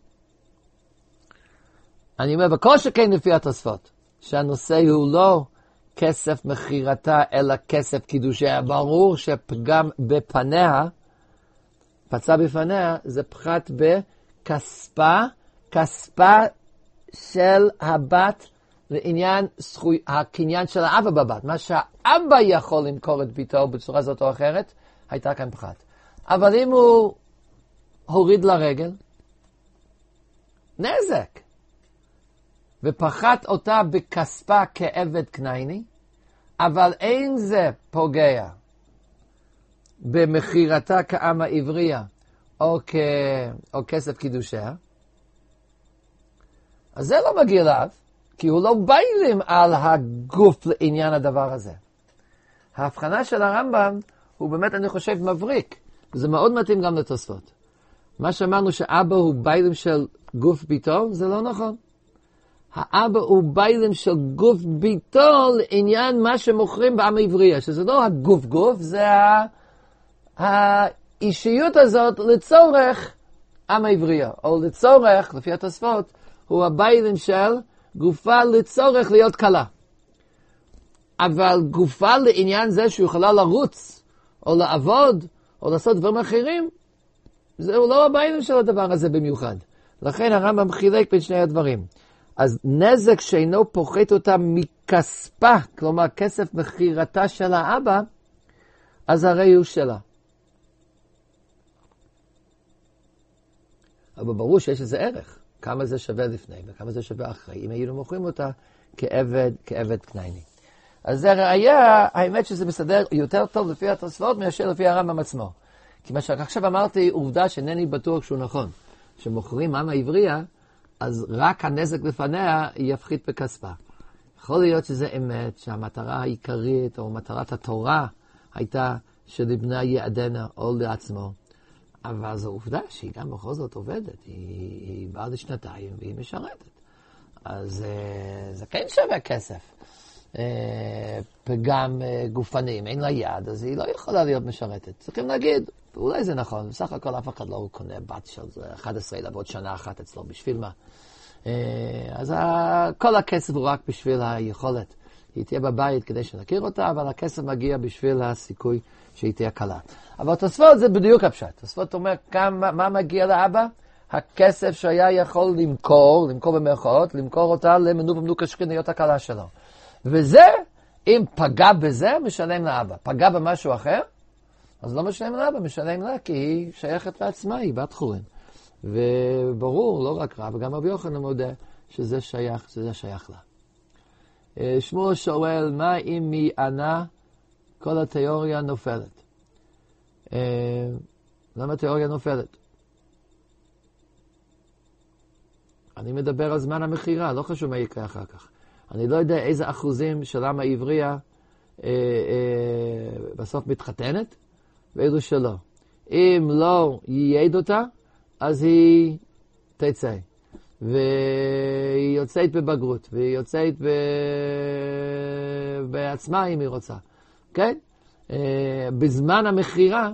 אני אומר, בכל שכן לפי התוספות, שהנושא הוא לא כסף מחירתה, אלא כסף קידושיה. ברור שפגם בפניה, פצע בפניה, זה פחת בכספה, כספה של הבת לעניין זכוי, הקניין של האבא בבת. מה שהאבא יכול למכור את ביתו בצורה זאת או אחרת, הייתה כאן פחת. אבל אם הוא הוריד לרגל, נזק. ופחת אותה בכספה כעבד קנייני, אבל אין זה פוגע במחירתה כאמה עברייה, או, כ... או כסף קידושיה, אז זה לא מגיע אליו, כי הוא לא ביילים על הגוף לעניין הדבר הזה. ההבחנה של הרמב"ם הוא באמת, אני חושב, מבריק. זה מאוד מתאים גם לתוספות. מה שאמרנו שאבא הוא ביילים של גוף ביתו, זה לא נכון. האבא הוא ביילים של גוף ביתו לעניין מה שמוכרים בעם עברייה, שזה לא הגוף גוף, זה ה... האישיות הזאת לצורך עם עברייה, או לצורך, לפי התוספות, הוא הביילים של גופה לצורך להיות קלה. אבל גופה לעניין זה שהוא יכולה לרוץ, או לעבוד, או לעשות דברים אחרים, זהו לא הביילים של הדבר הזה במיוחד. לכן הרמב"ם חילק בין שני הדברים. אז נזק שאינו פוחת אותה מכספה, כלומר כסף מחירתה של האבא, אז הרי הוא שלה. אבל ברור שיש איזה ערך, כמה זה שווה לפני וכמה זה שווה אחרי, אם היינו מוכרים אותה כעבד, כעבד קנייני. אז זה ראיה, האמת שזה מסדר יותר טוב לפי התוספות מאשר לפי הרמב"ם עצמו. כי מה שעכשיו אמרתי, עובדה שאינני בטוח שהוא נכון. שמוכרים עם העברייה, אז רק הנזק לפניה יפחית בכספה. יכול להיות שזה אמת, שהמטרה העיקרית או מטרת התורה הייתה שלבנה יעדנה או לעצמו. אבל זו עובדה שהיא גם בכל זאת עובדת, היא, היא באה לשנתיים והיא משרתת. אז זה כן שווה כסף. פגם גופנים, אין לה יד, אז היא לא יכולה להיות משרתת. צריכים להגיד, אולי זה נכון, בסך הכל אף אחד לא קונה בת של אחת עשרה לעבוד שנה אחת אצלו, בשביל מה? אז כל הכסף הוא רק בשביל היכולת. היא תהיה בבית כדי שנכיר אותה, אבל הכסף מגיע בשביל הסיכוי שהיא תהיה קלה. אבל תוספות זה בדיוק הפשט. תוספות אומר, כמה, מה מגיע לאבא? הכסף שהיה יכול למכור, למכור במרכאות, למכור אותה למנוב ומנוק השכניות הקלה שלו. וזה אם פגע בזה, משלם לאבא. פגע במשהו אחר, אז לא משלם לאבא, משלם לה, כי היא שייכת לעצמה, היא בת חורין. וברור, לא רק רב, גם רבי יוחנן מודה שזה שייך, שזה שייך לה. שמואל שואל, מה אם היא ענה, כל התיאוריה נופלת? למה התיאוריה נופלת? אני מדבר על זמן המחירה, לא חשוב מה יקרה אחר כך. אני לא יודע איזה אחוזים של עם העבריה אה, אה, בסוף מתחתנת, ואילו שלא. אם לא ייעד אותה, אז היא תצא. והיא יוצאת בבגרות, והיא יוצאת ב... בעצמה אם היא רוצה. כן? אה, בזמן המחירה,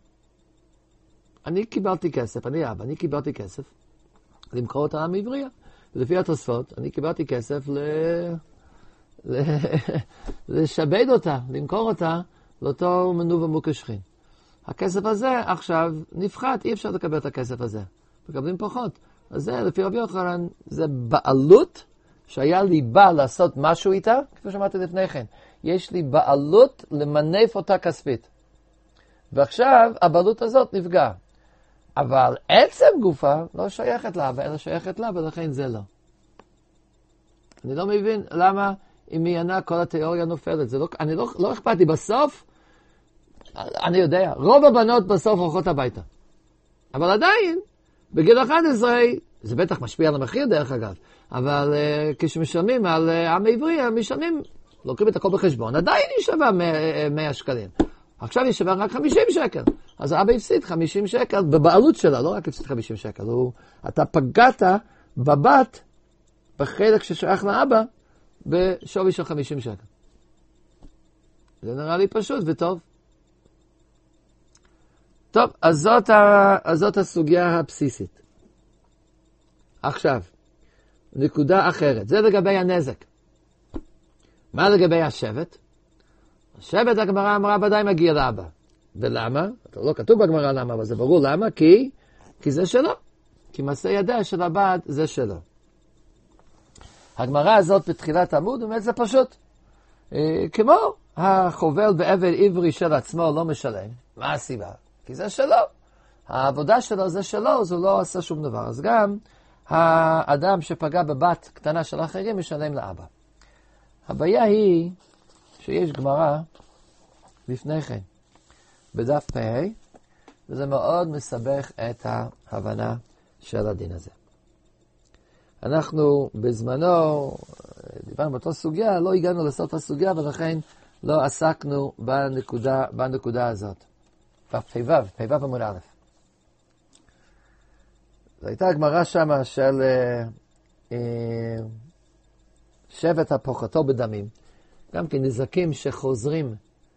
אני קיבלתי כסף, אני אבא, אני קיבלתי כסף. למכור אותה עם עבריה. ולפי התוספות, אני קיבלתי כסף ל... ל... לשבד אותה, למכור אותה לאותו מנוב המוקשכין. הכסף הזה עכשיו נפחת, אי אפשר לקבל את הכסף הזה. מקבלים פחות. אז זה, לפי רבי יוחנן, זה בעלות שהיה לי בא לעשות משהו איתה, כפי שאמרתי לפני כן. יש לי בעלות למנף אותה כספית. ועכשיו הבעלות הזאת נפגע. אבל עצם גופה לא שייכת לה, אלא שייכת לה, ולכן זה לא. אני לא מבין למה אם היא ענה כל התיאוריה נופלת. זה לא, אני לא, לא אכפת לי. בסוף, אני יודע, רוב הבנות בסוף הולכות הביתה. אבל עדיין, בגיל אחת עשרה, זה בטח משפיע על המחיר דרך אגב, אבל uh, כשמשלמים על uh, עם העברי, משלמים, לוקחים את הכל בחשבון, עדיין היא שווה מאה שקלים. עכשיו היא שווה רק חמישים שקל. אז האבא הפסיד חמישים שקל בבעלות שלה, לא רק הפסיד חמישים שקל. הוא, אתה פגעת בבת, בחלק ששייך לאבא, בשווי של חמישים שקל. זה נראה לי פשוט וטוב. טוב, אז זאת, ה, אז זאת הסוגיה הבסיסית. עכשיו, נקודה אחרת. זה לגבי הנזק. מה לגבי השבט? השבט, הגמרא אמרה, ודאי מגיע לאבא. ולמה? לא כתוב בגמרא למה, אבל זה ברור למה, כי, כי זה שלו. כי מעשה ידיה של הבת זה שלו. הגמרא הזאת בתחילת עמוד, באמת זה פשוט. אה, כמו החובל בעבר עברי של עצמו לא משלם. מה הסיבה? כי זה שלו. העבודה שלו זה שלו, אז הוא לא עשה שום דבר. אז גם האדם שפגע בבת קטנה של האחרים משלם לאבא. הבעיה היא שיש גמרא לפני כן, בדף פ"ה, וזה מאוד מסבך את ההבנה של הדין הזה. אנחנו בזמנו, דיברנו באותו סוגיה, לא הגענו לסוף הסוגיה, ולכן לא עסקנו בנקודה, בנקודה הזאת. בפ"ו, פ"ו עמוד א'. זו הייתה הגמרא שמה של אה, אה, שבט הפוחתו בדמים, גם כן נזקים שחוזרים,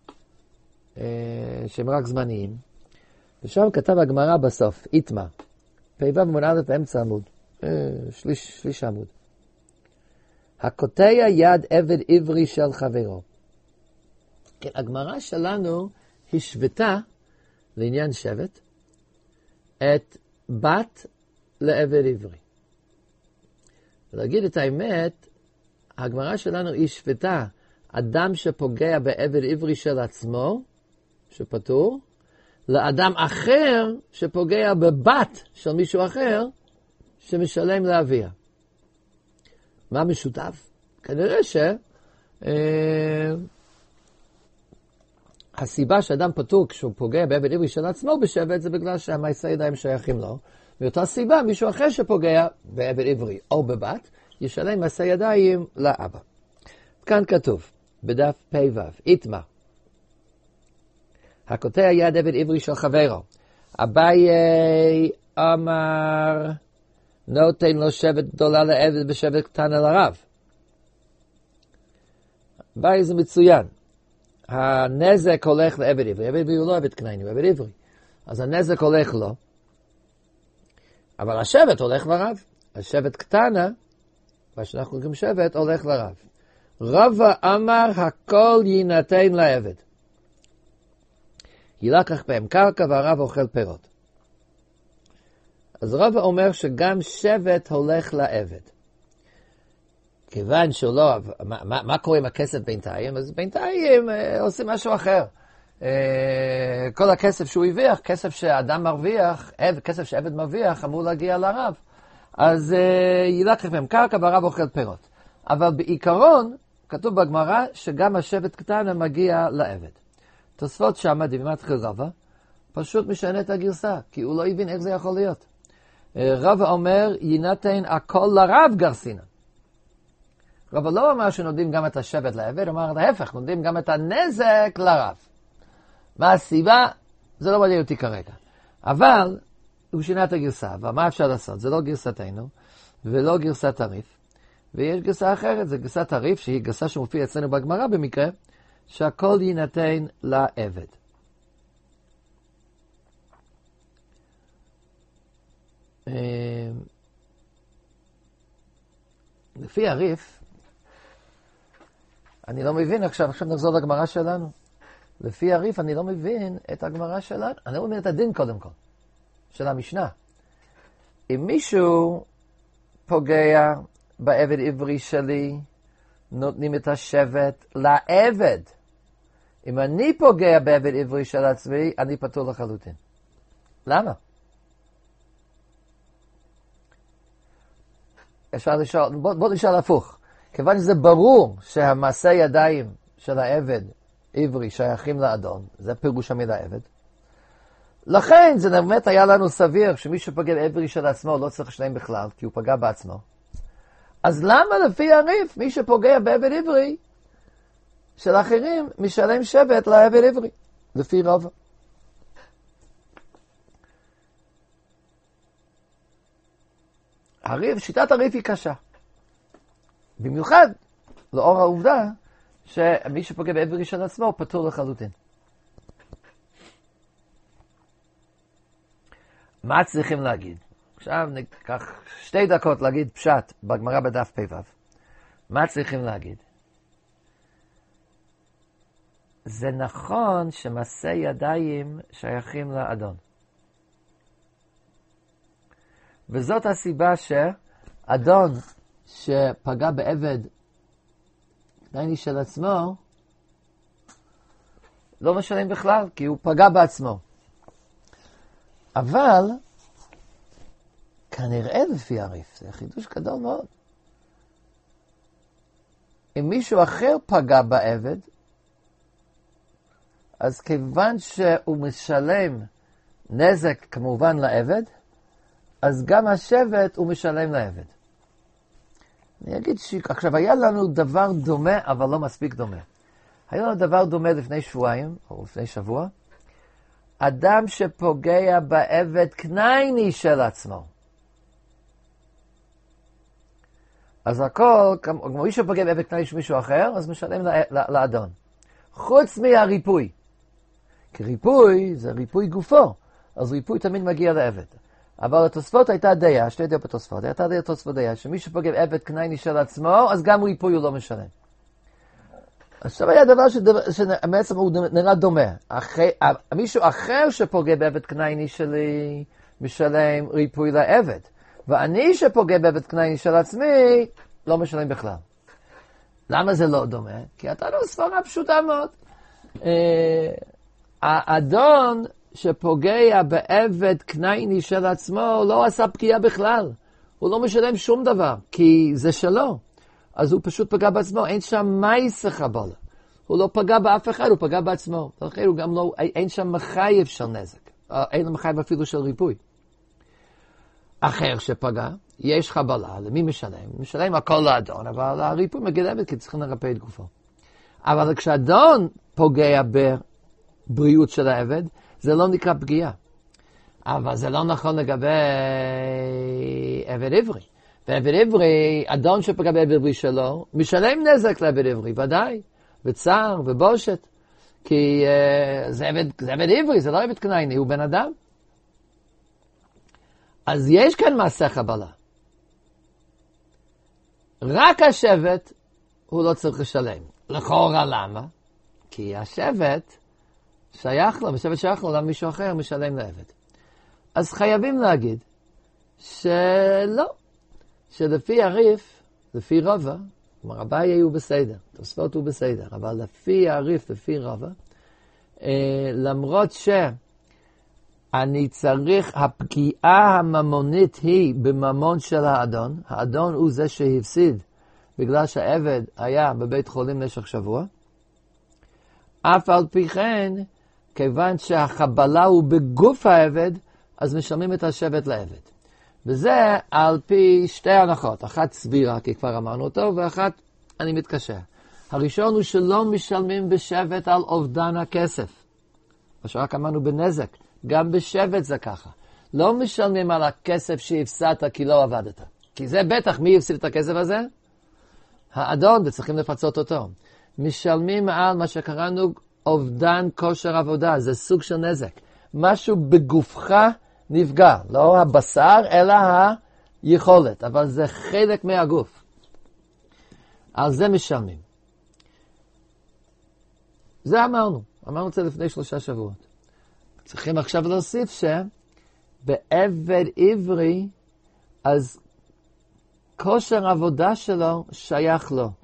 אה, שהם רק זמניים. ושם כתב הגמרא בסוף, איתמה, פ"ו עמוד א' באמצע עמוד, אה, שליש, שליש עמוד. הקוטע יד עבד עברי של חברו. כן, הגמרא שלנו השוותה לעניין שבט את בת לעבד עברי. ולהגיד את האמת, הגמרא שלנו השוותה אדם שפוגע בעבד עברי של עצמו, שפטור, לאדם אחר שפוגע בבת של מישהו אחר, שמשלם לאביה. מה משותף? כנראה ש... אה, הסיבה שאדם פטור כשהוא פוגע בעבד עברי של עצמו בשבט, זה בגלל שהמעשי ידיים שייכים לו. ואותה סיבה, מישהו אחר שפוגע בעבד עברי או בבת, ישלם מעשי ידיים לאבא. כאן כתוב, בדף פ"ו, איתמה. הקוטע יד עבד עברי של חברו. אביי אמר, נותן לו שבט גדולה לעבד בשבט קטנה לרב. אביי זה מצוין. הנזק הולך לעבד עברי. עבד עברי הוא לא עבד קנייני, הוא עבד עברי. אז הנזק הולך לו. אבל השבט הולך לרב. השבט קטנה, מה שאנחנו קוראים שבט, הולך לרב. רבא אמר, הכל יינתן לעבד. ילקח בהם קרקע והרב אוכל פירות. אז רבא אומר שגם שבט הולך לעבד. כיוון שהוא לא, מה, מה, מה קורה עם הכסף בינתיים? אז בינתיים אה, עושים משהו אחר. אה, כל הכסף שהוא הרוויח, כסף שאדם מרוויח, כסף שעבד מרוויח, אמור להגיע לרב. אז אה, ילקח מהם קרקע והרב אוכל פירות. אבל בעיקרון, כתוב בגמרא שגם השבט קטן מגיע לעבד. תוספות שמה, דמימת רבא, פשוט משנה את הגרסה, כי הוא לא הבין איך זה יכול להיות. רבא אומר, יינתן הכל לרב גרסינה. רבא לא אמר שנותנים גם את השבט לעבד, הוא אמר להפך, נותנים גם את הנזק לרב. מה הסיבה? זה לא מעניין אותי כרגע. אבל הוא שינה את הגרסה, ומה אפשר לעשות? זה לא גרסתנו, ולא גרסת תריף. ויש גרסה אחרת, זה גרסת תריף, שהיא גרסה שמופיעה אצלנו בגמרא במקרה, שהכל יינתן לעבד. לפי הריף, אני לא מבין עכשיו, עכשיו נחזור לגמרא שלנו. לפי הריף אני לא מבין את הגמרא שלנו, אני לא מבין את הדין קודם כל, של המשנה. אם מישהו פוגע בעבד עברי שלי, נותנים את השבט לעבד. אם אני פוגע בעבד עברי של עצמי, אני פטור לחלוטין. למה? אפשר לשאול, בוא, בוא נשאל הפוך. כיוון שזה ברור שהמעשה ידיים של העבד עברי שייכים לאדון, זה פירוש המילה עבד. לכן זה באמת היה לנו סביר שמי שפגע בעברי של עצמו לא צריך לשלם בכלל, כי הוא פגע בעצמו. אז למה לפי הריף מי שפוגע בעבד עברי של אחרים משלם שבט לעבד עברי? לפי רבא. הריף, שיטת הריף היא קשה. במיוחד לאור העובדה שמי שפוגע בעברי של עצמו פטור לחלוטין. מה צריכים להגיד? עכשיו ניקח שתי דקות להגיד פשט בגמרא בדף פ"ו. מה צריכים להגיד? זה נכון שמעשה ידיים שייכים לאדון. וזאת הסיבה שאדון שפגע בעבד קטני של עצמו לא משלם בכלל, כי הוא פגע בעצמו. אבל כנראה לפי הריף, זה חידוש גדול מאוד. אם מישהו אחר פגע בעבד, אז כיוון שהוא משלם נזק כמובן לעבד, אז גם השבט הוא משלם לעבד. אני אגיד שעכשיו היה לנו דבר דומה, אבל לא מספיק דומה. היה לנו דבר דומה לפני שבועיים, או לפני שבוע, אדם שפוגע בעבד קנייני של עצמו. אז הכל, כמו מי שפוגע בעבד קנייני של מישהו אחר, אז משלם לאדון. חוץ מהריפוי. כי ריפוי זה ריפוי גופו, אז ריפוי תמיד מגיע לעבד. אבל התוספות הייתה דעה, שתי דעות בתוספות, הייתה דעה תוספות דעה, שמי שפוגע בעבד קנייני של עצמו, אז גם ריפוי הוא לא משלם. עכשיו היה דבר שבעצם הוא נראה דומה. אחרי, מישהו אחר שפוגע בעבד קנייני שלי, משלם ריפוי לעבד. ואני שפוגע בעבד קנייני של עצמי, לא משלם בכלל. למה זה לא דומה? כי אתה לא סברה פשוטה מאוד. האדון שפוגע בעבד קנייני של עצמו, לא עשה פגיעה בכלל. הוא לא משלם שום דבר, כי זה שלו. אז הוא פשוט פגע בעצמו, אין שם מייסה חבלה. הוא לא פגע באף אחד, הוא פגע בעצמו. לכן הוא גם לא, אין שם מחייב של נזק. אין לו מחייב אפילו של ריפוי. אחר שפגע, יש חבלה, למי משלם? משלם הכל לאדון, אבל הריפוי מגיע לעבד, כי צריכים לרפא את גופו. אבל כשאדון פוגע בבריאות של העבד, זה לא נקרא פגיעה. אבל זה לא נכון לגבי עבד עברי. ועבד עברי, אדון שפגע בעבד עברי שלו, משלם נזק לעבד עברי, ודאי, וצער ובושת, כי uh, זה, עבד, זה עבד עברי, זה לא עבד קנייני, הוא בן אדם. אז יש כאן מעשה חבלה. רק השבט הוא לא צריך לשלם. לכאורה למה? כי השבט שייך לו, השבט שייך לו, למה מישהו אחר משלם לעבד. אז חייבים להגיד שלא. שלפי הריף, לפי רבא, כלומר, אביי הוא בסדר, תוספות הוא בסדר, אבל לפי הריף, לפי רבא, אה, למרות שאני צריך, הפגיעה הממונית היא בממון של האדון, האדון הוא זה שהפסיד, בגלל שהעבד היה בבית חולים במשך שבוע, אף על פי כן, כיוון שהחבלה הוא בגוף העבד, אז משלמים את השבט לעבד. וזה על פי שתי הנחות, אחת סבירה, כי כבר אמרנו אותו, ואחת אני מתקשר. הראשון הוא שלא משלמים בשבט על אובדן הכסף. מה שרק אמרנו בנזק, גם בשבט זה ככה. לא משלמים על הכסף שהפסדת כי לא עבדת. כי זה בטח, מי הפסיד את הכסף הזה? האדון, וצריכים לפצות אותו. משלמים על מה שקראנו אובדן כושר עבודה, זה סוג של נזק. משהו בגופך נפגע, לא הבשר, אלא היכולת, אבל זה חלק מהגוף. על זה משלמים. זה אמרנו, אמרנו את זה לפני שלושה שבועות. צריכים עכשיו להוסיף שבעבד עברי, אז כושר העבודה שלו שייך לו.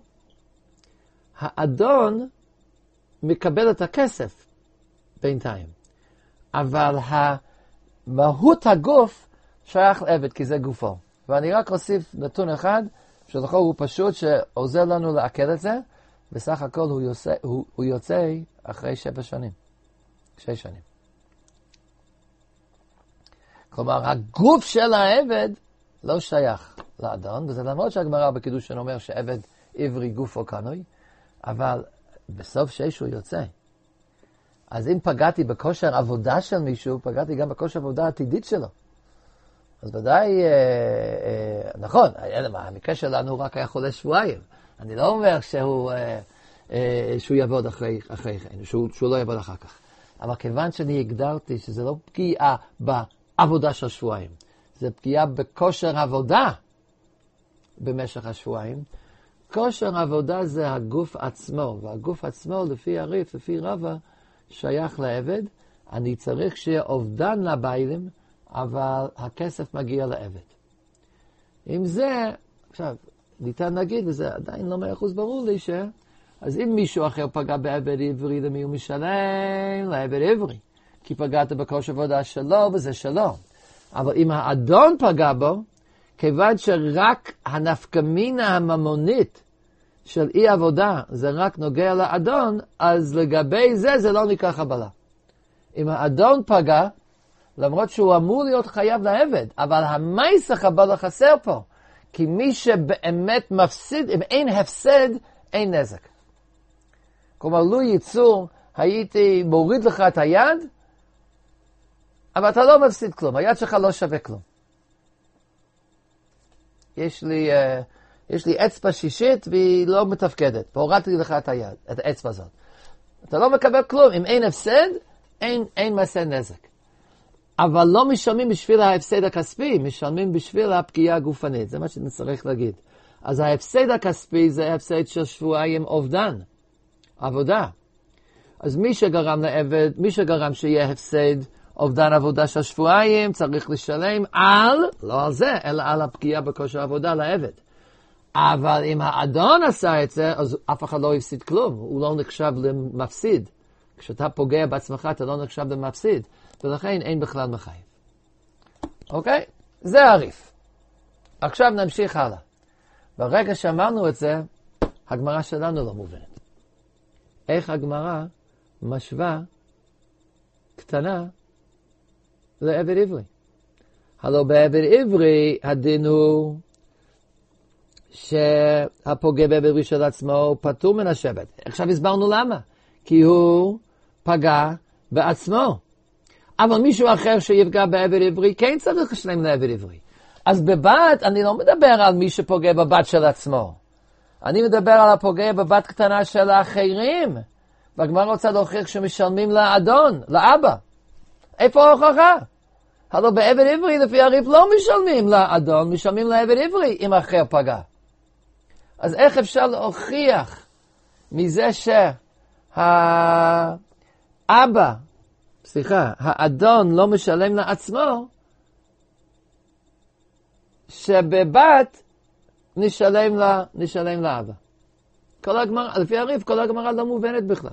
האדון מקבל את הכסף בינתיים, אבל מהות הגוף שייך לעבד, כי זה גופו. ואני רק אוסיף נתון אחד, שלכל הוא פשוט שעוזר לנו לעכל את זה, בסך הכל הוא יוצא, הוא, הוא יוצא אחרי שבע שנים, שש שנים. כלומר, הגוף של העבד לא שייך לאדון, וזה למרות שהגמרא בקידושין אומר שעבד עברי גופו קנוי, אבל בסוף שש הוא יוצא. אז אם פגעתי בכושר עבודה של מישהו, פגעתי גם בכושר עבודה העתידית שלו. אז ודאי, אה, אה, נכון, המקרה שלנו רק היה חולה שבועיים. אני לא אומר שהוא, אה, אה, שהוא יעבוד אחרי, אחרי כן, שהוא, שהוא לא יעבוד אחר כך. אבל כיוון שאני הגדרתי שזה לא פגיעה בעבודה של שבועיים, זה פגיעה בכושר עבודה במשך השבועיים, כושר עבודה זה הגוף עצמו, והגוף עצמו לפי הריף, לפי רבא, שייך לעבד. אני צריך שיהיה אובדן לבעלים, אבל הכסף מגיע לעבד. עם זה, עכשיו, ניתן להגיד, וזה עדיין לא מאה אחוז ברור לי, ש... אז אם מישהו אחר פגע בעבד עברי, למי הוא משלם? לעבד עברי. כי פגעת בכושר עבודה שלו, וזה שלו. אבל אם האדון פגע בו, כיוון שרק הנפקמינה הממונית של אי עבודה, זה רק נוגע לאדון, אז לגבי זה, זה לא נקרא חבלה. אם האדון פגע, למרות שהוא אמור להיות חייב לעבד, אבל המייס החבלה חסר פה. כי מי שבאמת מפסיד, אם אין הפסד, אין נזק. כלומר, לו ייצור, הייתי מוריד לך את היד, אבל אתה לא מפסיד כלום, היד שלך לא שווה כלום. יש לי, uh, יש לי אצבע שישית והיא לא מתפקדת. והורדתי לך את היד, את האצבע הזאת. אתה לא מקבל כלום. אם אין הפסד, אין, אין מעשה נזק. אבל לא משלמים בשביל ההפסד הכספי, משלמים בשביל הפגיעה הגופנית. זה מה שנצטרך להגיד. אז ההפסד הכספי זה ההפסד של שבועיים אובדן, עבודה. אז מי שגרם לעבד, מי שגרם שיהיה הפסד אובדן עבודה של שבועיים, צריך לשלם על, לא על זה, אלא על הפגיעה בכושר עבודה לעבד. אבל אם האדון עשה את זה, אז אף אחד לא הפסיד כלום, הוא לא נחשב למפסיד. כשאתה פוגע בעצמך, אתה לא נחשב למפסיד, ולכן אין בכלל מחייב. אוקיי? זה הריף. עכשיו נמשיך הלאה. ברגע שאמרנו את זה, הגמרא שלנו לא מובנת. איך הגמרא משווה קטנה לעבד עברי? הלא בעבד עברי הדין הוא שהפוגע בעבד עברי של עצמו פטור מן השבט. עכשיו הסברנו למה. כי הוא פגע בעצמו. אבל מישהו אחר שיפגע בעבד עברי כן צריך לשלם לעבד עברי. אז בבת אני לא מדבר על מי שפוגע בבת של עצמו. אני מדבר על הפוגע בבת קטנה של האחרים. והגמרא רוצה להוכיח שמשלמים לאדון, לאבא. איפה ההוכחה? הלוא בעבד עברי לפי הריף לא משלמים לאדון, משלמים לעבד עברי אם אחר פגע. אז איך אפשר להוכיח מזה שהאבא, סליחה, האדון לא משלם לעצמו, שבבת נשלם, לה, נשלם לאבא. כל הגמרא, לפי הריף, כל הגמרא לא מובנת בכלל.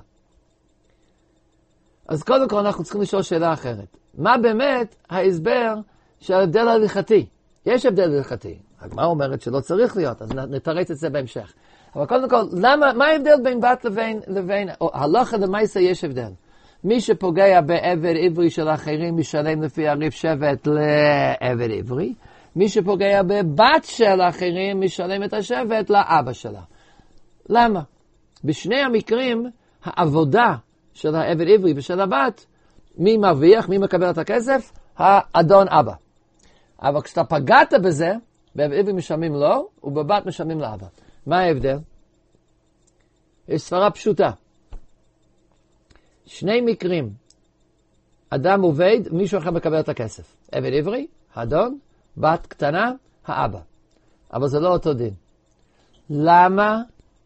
אז קודם כל אנחנו צריכים לשאול שאלה אחרת. מה באמת ההסבר של ההבדל ההלכתי? יש הבדל הלכתי. הגמרא אומרת שלא צריך להיות, אז נתרץ את זה בהמשך. אבל קודם כל, למה, מה ההבדל בין בת לבין, לבין, או הלכה למעשה יש הבדל. מי שפוגע בעבד עברי של אחרים משלם לפי הריף שבט לעבד עברי. מי שפוגע בבת של אחרים משלם את השבט לאבא שלה. למה? בשני המקרים, העבודה של העבד עברי ושל הבת, מי מרוויח, מי מקבל את הכסף? האדון אבא. אבל כשאתה פגעת בזה, בעבד עברי משלמים לו, ובבת משלמים לאבא. מה ההבדל? יש סברה פשוטה. שני מקרים. אדם עובד, מישהו אחר מקבל את הכסף. עבד עברי, האדון, בת קטנה, האבא. אבל זה לא אותו דין. למה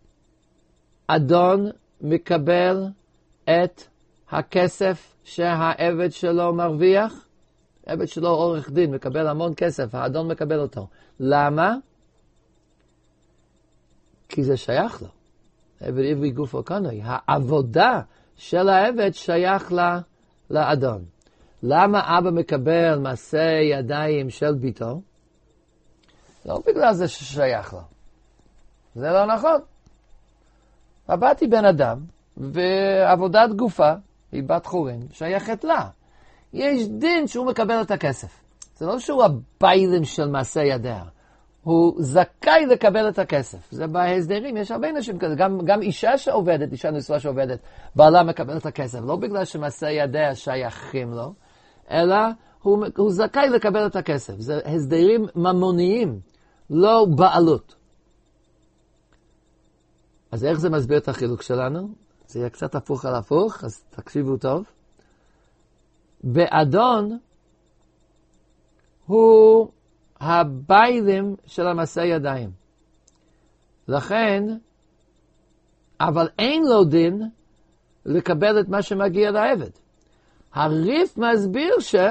אדון מקבל את הכסף שהעבד שלו מרוויח? עבד שלו עורך דין, מקבל המון כסף, האדון מקבל אותו. למה? כי זה שייך לו. עבד עברי גופו קנוי. העבודה של העבד שייך לה, לאדון. למה אבא מקבל מעשה ידיים של ביתו? לא בגלל זה ששייך לו. זה לא נכון. הבת היא בן אדם, ועבודת גופה היא בת חורין, שייכת לה. יש דין שהוא מקבל את הכסף. זה לא שהוא הביילים של מעשה ידיה. הוא זכאי לקבל את הכסף. זה בהסדרים, יש הרבה נשים כזה. גם, גם אישה שעובדת, אישה נשואה שעובדת, בעלה מקבל את הכסף. לא בגלל שמעשה ידיה שייכים לו, אלא הוא, הוא זכאי לקבל את הכסף. זה הסדרים ממוניים, לא בעלות. אז איך זה מסביר את החילוק שלנו? זה יהיה קצת הפוך על הפוך, אז תקשיבו טוב. באדון הוא הביילים של המעשה ידיים. לכן, אבל אין לו דין לקבל את מה שמגיע לעבד. הריף מסביר ש...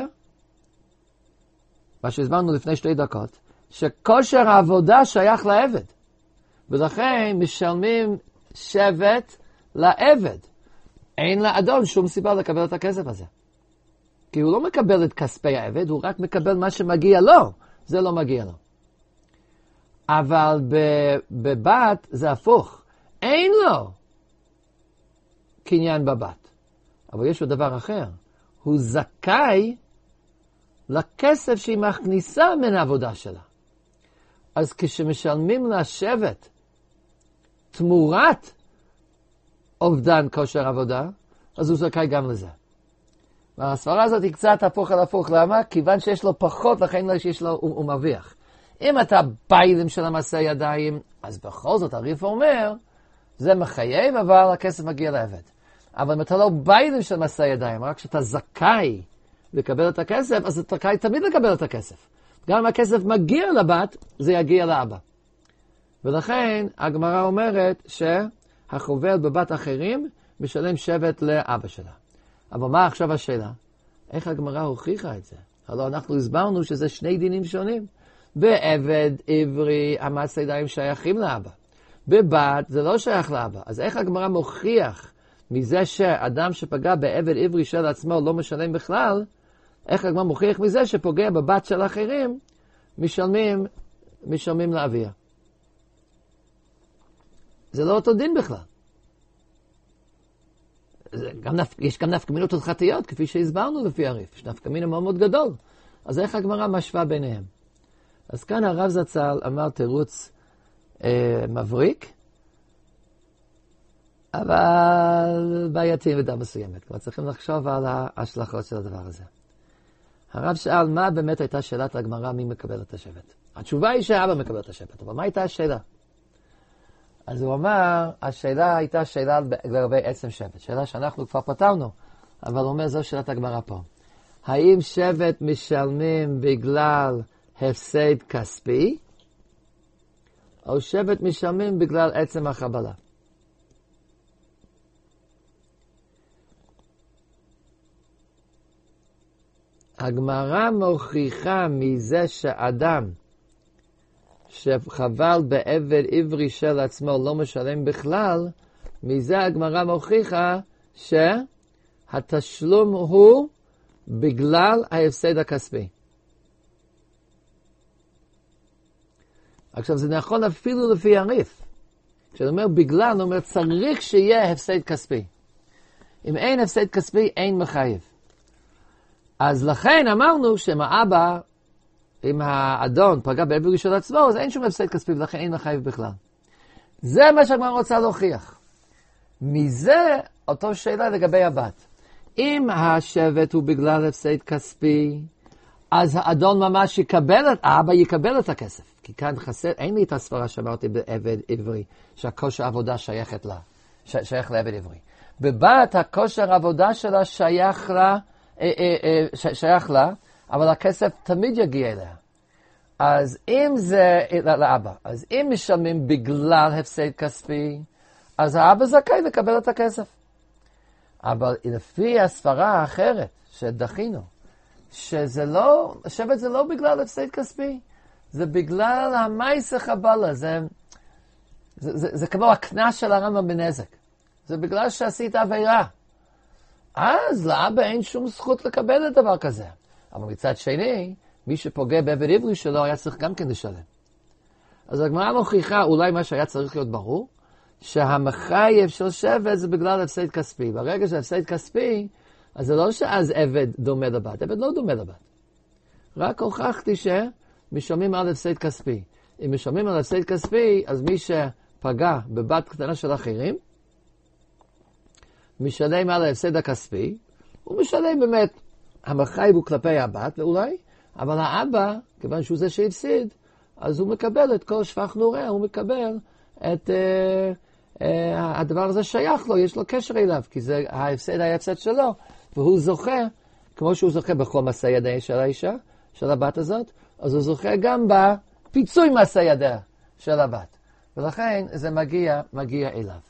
מה שהזמנו לפני שתי דקות, שכושר העבודה שייך לעבד. ולכן משלמים שבט לעבד. אין לאדון שום סיבה לקבל את הכסף הזה. כי הוא לא מקבל את כספי העבד, הוא רק מקבל מה שמגיע לו. זה לא מגיע לו. אבל בבת זה הפוך. אין לו קניין בבת. אבל יש לו דבר אחר. הוא זכאי לכסף שהיא מכניסה מן העבודה שלה. אז כשמשלמים לה שבט תמורת אובדן כושר עבודה, אז הוא זכאי גם לזה. והסברה הזאת היא קצת הפוך על הפוך. למה? כיוון שיש לו פחות, לכן לא שיש לו, הוא, הוא מרוויח. אם אתה ביילים של המעשה ידיים, אז בכל זאת הריף אומר, זה מחייב, אבל הכסף מגיע לעבד. אבל אם אתה לא ביילים של המעשה ידיים, רק שאתה זכאי לקבל את הכסף, אז אתה זכאי תמיד לקבל את הכסף. גם אם הכסף מגיע לבת, זה יגיע לאבא. ולכן הגמרא אומרת שהחובל בבת אחרים משלם שבט לאבא שלה. אבל מה עכשיו השאלה? איך הגמרא הוכיחה את זה? הלוא אנחנו הסברנו שזה שני דינים שונים. בעבד עברי המעשה ידיים שייכים לאבא. בבת זה לא שייך לאבא. אז איך הגמרא מוכיח מזה שאדם שפגע בעבד עברי של עצמו לא משלם בכלל, איך הגמרא מוכיח מזה שפוגע בבת של אחרים משלמים, משלמים לאביה? זה לא אותו דין בכלל. גם נפ... יש גם נפקמינות הלכתיות, כפי שהסברנו לפי הריף. יש נפקמינה מאוד מאוד גדול. אז איך הגמרא משווה ביניהם? אז כאן הרב זצ"ל אמר תירוץ אה, מבריק, אבל בעייתי במידה מסוימת. כבר צריכים לחשוב על ההשלכות של הדבר הזה. הרב שאל, מה באמת הייתה שאלת הגמרא, מי מקבל את השבט? התשובה היא שאבא מקבל את השבט, אבל מה הייתה השאלה? אז הוא אמר, השאלה הייתה שאלה לגבי עצם שבט, שאלה שאנחנו כבר פתרנו, אבל הוא אומר, זו שאלת הגמרא פה. האם שבט משלמים בגלל הפסד כספי, או שבט משלמים בגלל עצם החבלה? הגמרא מוכיחה מזה שאדם שחבל בעבד עברי של עצמו לא משלם בכלל, מזה הגמרא מוכיחה שהתשלום הוא בגלל ההפסד הכספי. עכשיו זה נכון אפילו לפי הריף. כשאני אומר בגלל, אני אומר צריך שיהיה הפסד כספי. אם אין הפסד כספי, אין מחייב. אז לכן אמרנו שאם האבא, אם האדון פגע בעבד של עצמו, אז אין שום הפסד כספי, ולכן אין מחייב בכלל. זה מה שהגמרא רוצה להוכיח. מזה אותו שאלה לגבי הבת. אם השבט הוא בגלל הפסד כספי, אז האדון ממש יקבל, האבא יקבל את הכסף. כי כאן חסר, אין לי את הספרה שאמרתי בעבד עברי, שהכושר העבודה שייכת לה, ש, שייך לעבד עברי. בבת הכושר העבודה שלה שייך לה, אה, אה, אה, ש, שייך לה, אבל הכסף תמיד יגיע אליה. אז אם זה, לאבא, אז אם משלמים בגלל הפסד כספי, אז האבא זכאי לקבל את הכסף. אבל לפי הספרה האחרת שדחינו, שזה לא, שבט זה לא בגלל הפסד כספי, זה בגלל המייסה חבלה, זה, זה, זה, זה כמו הקנס של הרמב"ם בנזק. זה בגלל שעשית עבירה. אז לאבא אין שום זכות לקבל את דבר כזה. אבל מצד שני, מי שפוגע בעבד עברי שלו היה צריך גם כן לשלם. אז הגמרא מוכיחה, אולי מה שהיה צריך להיות ברור, שהמחייב של שבט זה בגלל הפסד כספי. ברגע שהפסד כספי, אז זה לא שאז עבד דומה לבת, עבד לא דומה לבת. רק הוכחתי שמשלמים על הפסד כספי. אם משלמים על הפסד כספי, אז מי שפגע בבת קטנה של אחרים, משלם על ההפסד הכספי, הוא משלם באמת, המחייב הוא כלפי הבת, ואולי, אבל האבא, כיוון שהוא זה שהפסיד, אז הוא מקבל את כל שפך נורא, הוא מקבל את... אה, אה, הדבר הזה שייך לו, יש לו קשר אליו, כי זה ההפסד היה הפסד שלו, והוא זוכה, כמו שהוא זוכה בכל מסע ידיה של האישה, של הבת הזאת, אז הוא זוכה גם בפיצוי מסע ידיה של הבת. ולכן זה מגיע, מגיע אליו.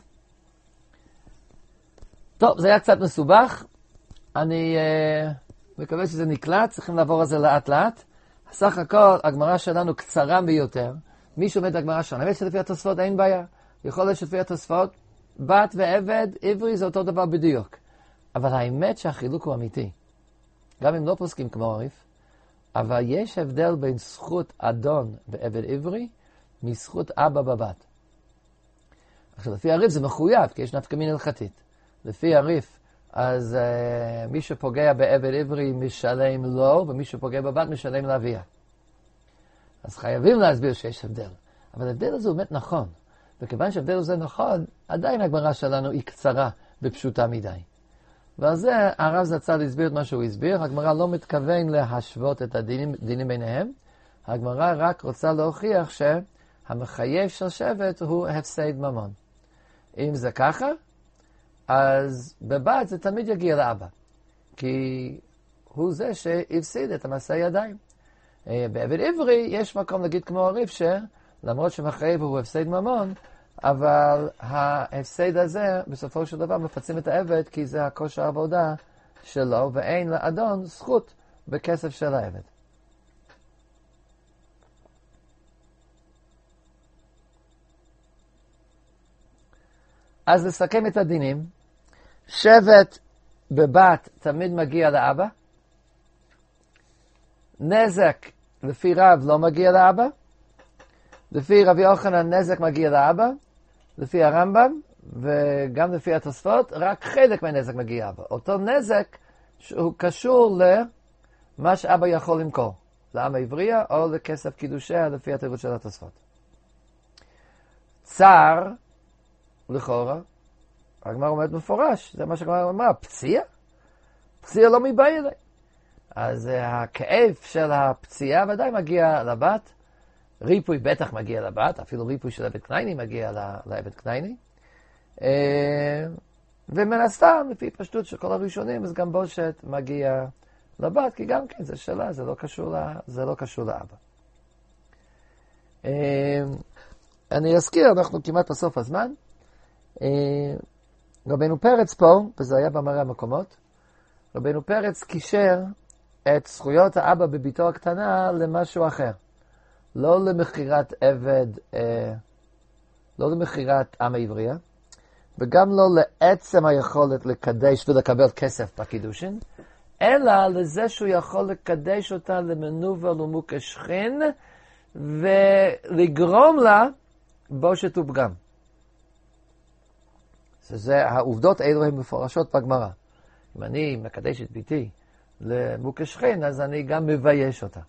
טוב, זה היה קצת מסובך. אני אה, מקווה שזה נקלט, צריכים לעבור על זה לאט לאט. סך הכל, הגמרא שלנו קצרה ביותר. מי שעומד הגמרא שלנו, האמת שלפי התוספות אין בעיה. יכול להיות שלפי התוספות, בת ועבד, עברי זה אותו דבר בדיוק. אבל האמת שהחילוק הוא אמיתי. גם אם לא פוסקים כמו הריף, אבל יש הבדל בין זכות אדון בעבד עברי, מזכות אבא בבת. עכשיו, לפי הריף זה מחויב, כי יש נפקא מינה הלכתית. לפי הריף, אז uh, מי שפוגע בעבד עברי משלם לו, ומי שפוגע בבת משלם לאביה. אז חייבים להסביר שיש הבדל. אבל ההבדל הזה הוא באמת נכון. וכיוון שההבדל הזה נכון, עדיין הגמרא שלנו היא קצרה בפשוטה מדי. ועל זה הרב זצ"ל הסביר את מה שהוא הסביר. הגמרא לא מתכוון להשוות את הדינים דינים ביניהם. הגמרא רק רוצה להוכיח שהמחייב של שבט הוא הפסד ממון. אם זה ככה, אז בבת זה תמיד יגיע לאבא. כי הוא זה שהפסיד את המסע ידיים. בעבד עברי יש מקום להגיד כמו הריף שלמרות שמחייב הוא הפסד ממון, אבל ההפסד הזה בסופו של דבר מפצים את העבד כי זה הכושר העבודה שלו ואין לאדון זכות בכסף של העבד. אז לסכם את הדינים, שבט בבת תמיד מגיע לאבא, נזק לפי רב לא מגיע לאבא, לפי רבי יוחנן נזק מגיע לאבא, לפי הרמב"ם וגם לפי התוספות רק חלק מהנזק מגיע לאבא. אותו נזק שהוא קשור למה שאבא יכול למכור, לעם העברייה או לכסף קידושיה לפי התירוץ של התוספות. צער, לכאורה, הגמרא אומרת מפורש, זה מה שהגמרא אומרת, פציעה? פציעה לא מבעיה אליי. אז הכאב של הפציעה ודאי מגיע לבת, ריפוי בטח מגיע לבת, אפילו ריפוי של עבד קנייני מגיע לעבד קנייני. ומן הסתם, לפי פשטות של כל הראשונים, אז גם בושת מגיע לבת, כי גם כן זה שלה, זה לא קשור, לה, זה לא קשור לאבא. אני אזכיר, אנחנו כמעט בסוף הזמן. רבנו פרץ פה, וזה היה במראה המקומות, רבנו פרץ קישר את זכויות האבא בביתו הקטנה למשהו אחר. לא למכירת עבד, אה, לא למכירת עם העברייה, וגם לא לעצם היכולת לקדש ולקבל כסף בקידושין, אלא לזה שהוא יכול לקדש אותה למנוול ומוקש שכין, ולגרום לה בושת ופגם. זה, העובדות האלו הן מפורשות בגמרא. אם אני מקדש את ביתי למוקש שכין, אז אני גם מבייש אותה.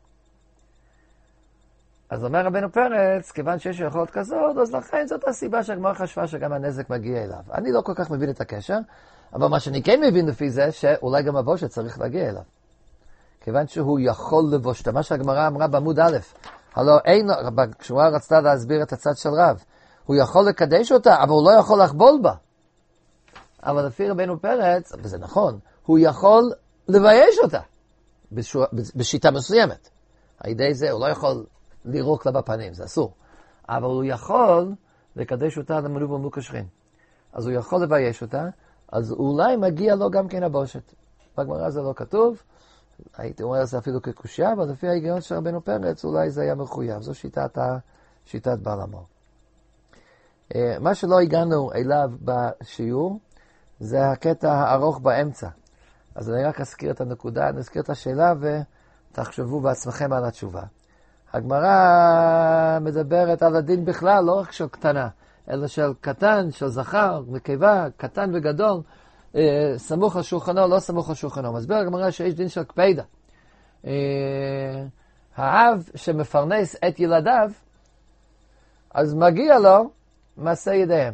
אז אומר רבנו פרץ, כיוון שיש יכולת כזאת, אז לכן זאת הסיבה שהגמרא חשבה שגם הנזק מגיע אליו. אני לא כל כך מבין את הקשר, אבל מה שאני כן מבין לפי זה, שאולי גם הבושת צריך להגיע אליו. כיוון שהוא יכול לבוש, מה שהגמרא אמרה בעמוד א', הלוא אין, כשהוא רצתה להסביר את הצד של רב, הוא יכול לקדש אותה, אבל הוא לא יכול לחבול בה. אבל לפי רבנו פרץ, וזה נכון, הוא יכול לבייש אותה, בשוע, בשיטה מסוימת. על ידי זה הוא לא יכול לירוק לה בפנים, זה אסור. אבל הוא יכול לקדש אותה למנוול ומוקש שכין. אז הוא יכול לבייש אותה, אז אולי מגיע לו גם כן הבושת. בגמרא זה לא כתוב, הייתי אומר זה אפילו כקושיה, אבל לפי ההיגיון של רבנו פרץ, אולי זה היה מחויב. זו שיטת, שיטת בעל המור. מה שלא הגענו אליו בשיעור, זה הקטע הארוך באמצע. אז אני רק אזכיר את הנקודה, נזכיר את השאלה ותחשבו בעצמכם על התשובה. הגמרא מדברת על הדין בכלל, לא רק של קטנה, אלא של קטן, של זכר, נקבה, קטן וגדול, אה, סמוך על שולחנו, לא סמוך על שולחנו. מסביר הגמרא שיש דין של קפידה. אה, האב שמפרנס את ילדיו, אז מגיע לו מעשה ידיהם.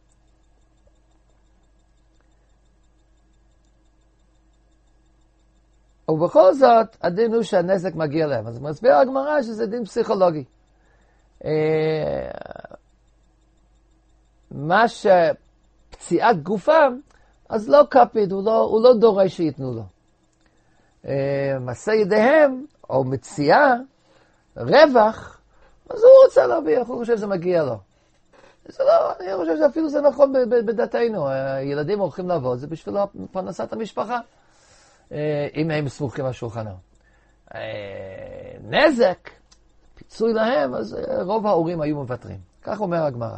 ובכל זאת, הדין הוא שהנזק מגיע להם. אז מסביר הגמרא שזה דין פסיכולוגי. מה שפציעת גופם, אז לא קפיד, הוא לא, הוא לא דורש שיתנו לו. מעשה ידיהם, או מציאה, רווח, אז הוא רוצה להרוויח, הוא חושב שזה מגיע לו. זה לא, אני חושב שאפילו זה נכון בדתנו. הילדים הולכים לעבוד, זה בשביל פרנסת המשפחה. אם הם סמוכים על שולחנו. נזק, פיצוי להם, אז רוב ההורים היו מוותרים. כך אומר הגמרא.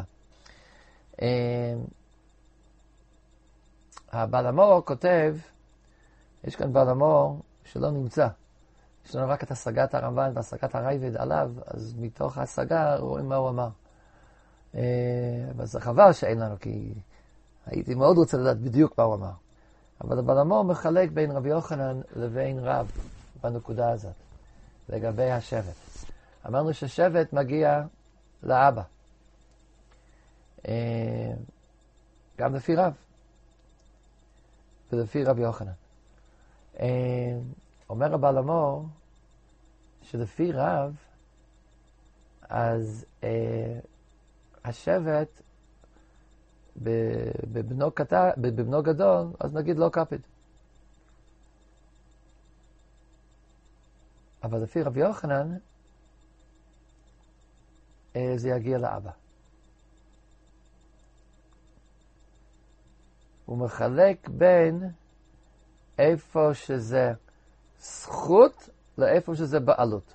הבעל המור כותב, יש כאן בעל המור שלא נמצא. יש לנו רק את השגת הרמב"ן והשגת הרייבד עליו, אז מתוך ההשגה רואים מה הוא אמר. אבל זה חבל שאין לנו, כי הייתי מאוד רוצה לדעת בדיוק מה הוא אמר. אבל הבעל המור מחלק בין רבי יוחנן לבין רב בנקודה הזאת, לגבי השבט. אמרנו ששבט מגיע לאבא. גם לפי רב. ולפי רבי יוחנן. אומר הבעל המור שלפי רב, אז השבט בבנו, קטע, בבנו גדול, אז נגיד לא קפיד. אבל לפי רבי יוחנן, זה יגיע לאבא. הוא מחלק בין איפה שזה זכות לאיפה שזה בעלות.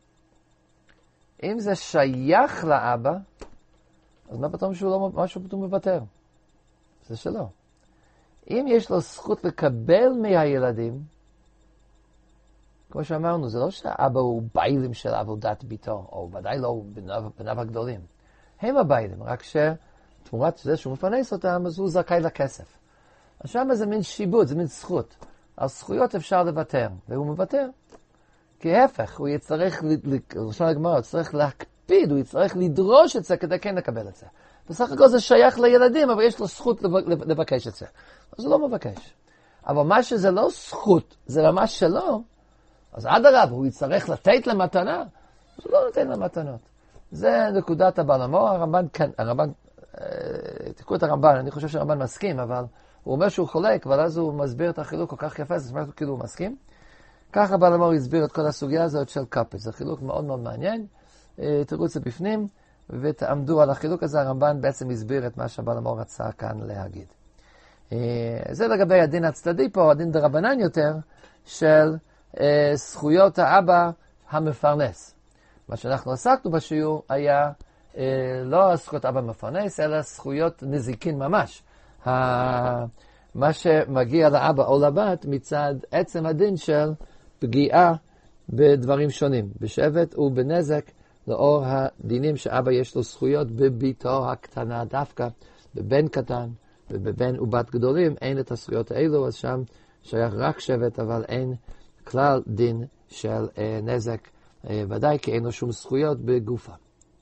אם זה שייך לאבא, אז מה פתאום שהוא לא, משהו פתאום מוותר? זה שלו. אם יש לו זכות לקבל מהילדים, כמו שאמרנו, זה לא שהאבא הוא ביילים של עבודת ביתו, או ודאי לא בניו, בניו הגדולים. הם הביילים, רק שתמורת זה שהוא מפרנס אותם, אז הוא זכאי לכסף. אז שם זה מין שיבוד, זה מין זכות. על זכויות אפשר לוותר, והוא מוותר. כי ההפך, הוא יצטרך, לשון הגמרא, הוא יצטרך להקפיד, הוא יצטרך לדרוש את זה כדי כן לקבל את זה. בסך הכל זה שייך לילדים, אבל יש לו זכות לבקש את זה. אז הוא לא מבקש. אבל מה שזה לא זכות, זה ממש שלו, אז עד הרב, הוא יצטרך לתת למתנה, אז הוא לא נותן למתנות. זה נקודת הבעל המור, הרמב"ן, הרמב"ן, תקראו את הרמב"ן, אני חושב שהרמב"ן מסכים, אבל הוא אומר שהוא חולק, אבל אז הוא מסביר את החילוק כל כך יפה, זה אומר כאילו הוא מסכים. ככה הבעל המור הסביר את כל הסוגיה הזאת של קפד. זה חילוק מאוד מאוד מעניין. תראו את זה בפנים, ותעמדו על החילוק הזה. הרמב"ן בעצם הסביר את מה שהבעל המור רצה כאן להגיד. זה לגבי הדין הצדדי פה, הדין דרבנן יותר, של זכויות האבא המפרנס. מה שאנחנו עסקנו בשיעור היה אה, לא זכויות אבא מפרנס, אלא זכויות נזיקין ממש. ה... מה שמגיע לאבא או לבת מצד עצם הדין של פגיעה בדברים שונים, בשבט ובנזק, לאור הדינים שאבא יש לו זכויות בביתו הקטנה דווקא, בבן קטן ובבן ובת גדולים, אין את הזכויות האלו, אז שם שייך רק שבט, אבל אין כלל דין של אה, נזק, אה, ודאי כי אין לו שום זכויות בגופה.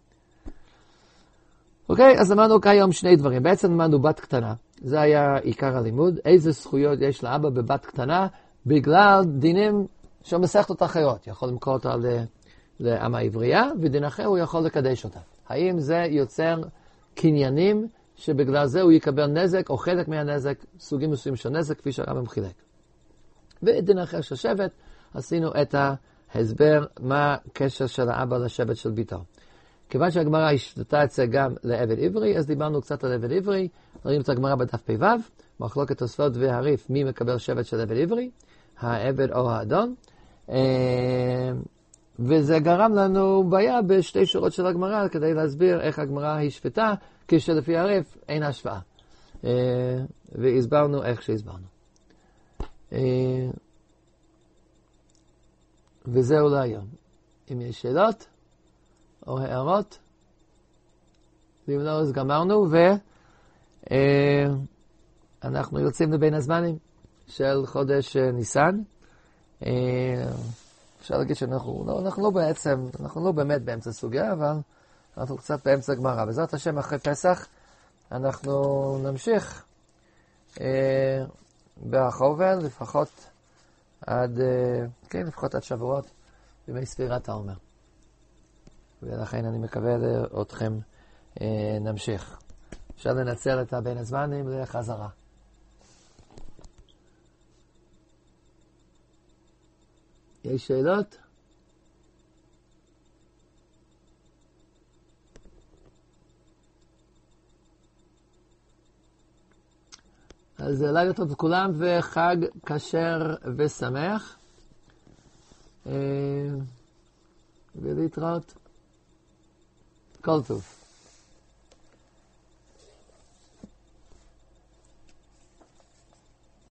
אוקיי, אז למדנו כיום שני דברים. בעצם למדנו בת קטנה, זה היה עיקר הלימוד. איזה זכויות יש לאבא בבת קטנה, בגלל דינים של מסכתות אחרות. יכול למכור אותה לעם העברייה, ודין אחר הוא יכול לקדש אותה. האם זה יוצר קניינים שבגלל זה הוא יקבל נזק, או חלק מהנזק, סוגים מסוים של נזק, כפי שהרמב"ם חילק. ודין אחר של שבט, עשינו את ההסבר מה הקשר של האבא לשבט של ביתו. כיוון שהגמרא השתתה את זה גם לעבד עברי, אז דיברנו קצת על עבד עברי, ראינו את הגמרא בדף פ"ו, מחלוקת תוספות והריף, מי מקבל שבט של עבד עברי, העבד או האדון, וזה גרם לנו בעיה בשתי שורות של הגמרא, כדי להסביר איך הגמרא השפטה, כשלפי הריף אין השוואה. והסברנו איך שהסברנו. וזהו להיום. אם יש שאלות או הערות, ואם לא, אז גמרנו, ואנחנו יוצאים לבין הזמנים של חודש ניסן. אפשר להגיד שאנחנו לא, אנחנו לא בעצם, אנחנו לא באמת באמצע סוגיה, אבל אנחנו קצת באמצע גמרא. בעזרת השם, אחרי פסח, אנחנו נמשיך אה, בחובל, לפחות עד, אה, כן, לפחות עד שבועות, בימי ספירת העומר. ולכן אני מקווה אתכם אה, נמשיך. אפשר לנצל את הבין הזמנים לחזרה. יש שאלות? אז לילה טוב לכולם וחג כשר ושמח. ולהתראות. כל טוב.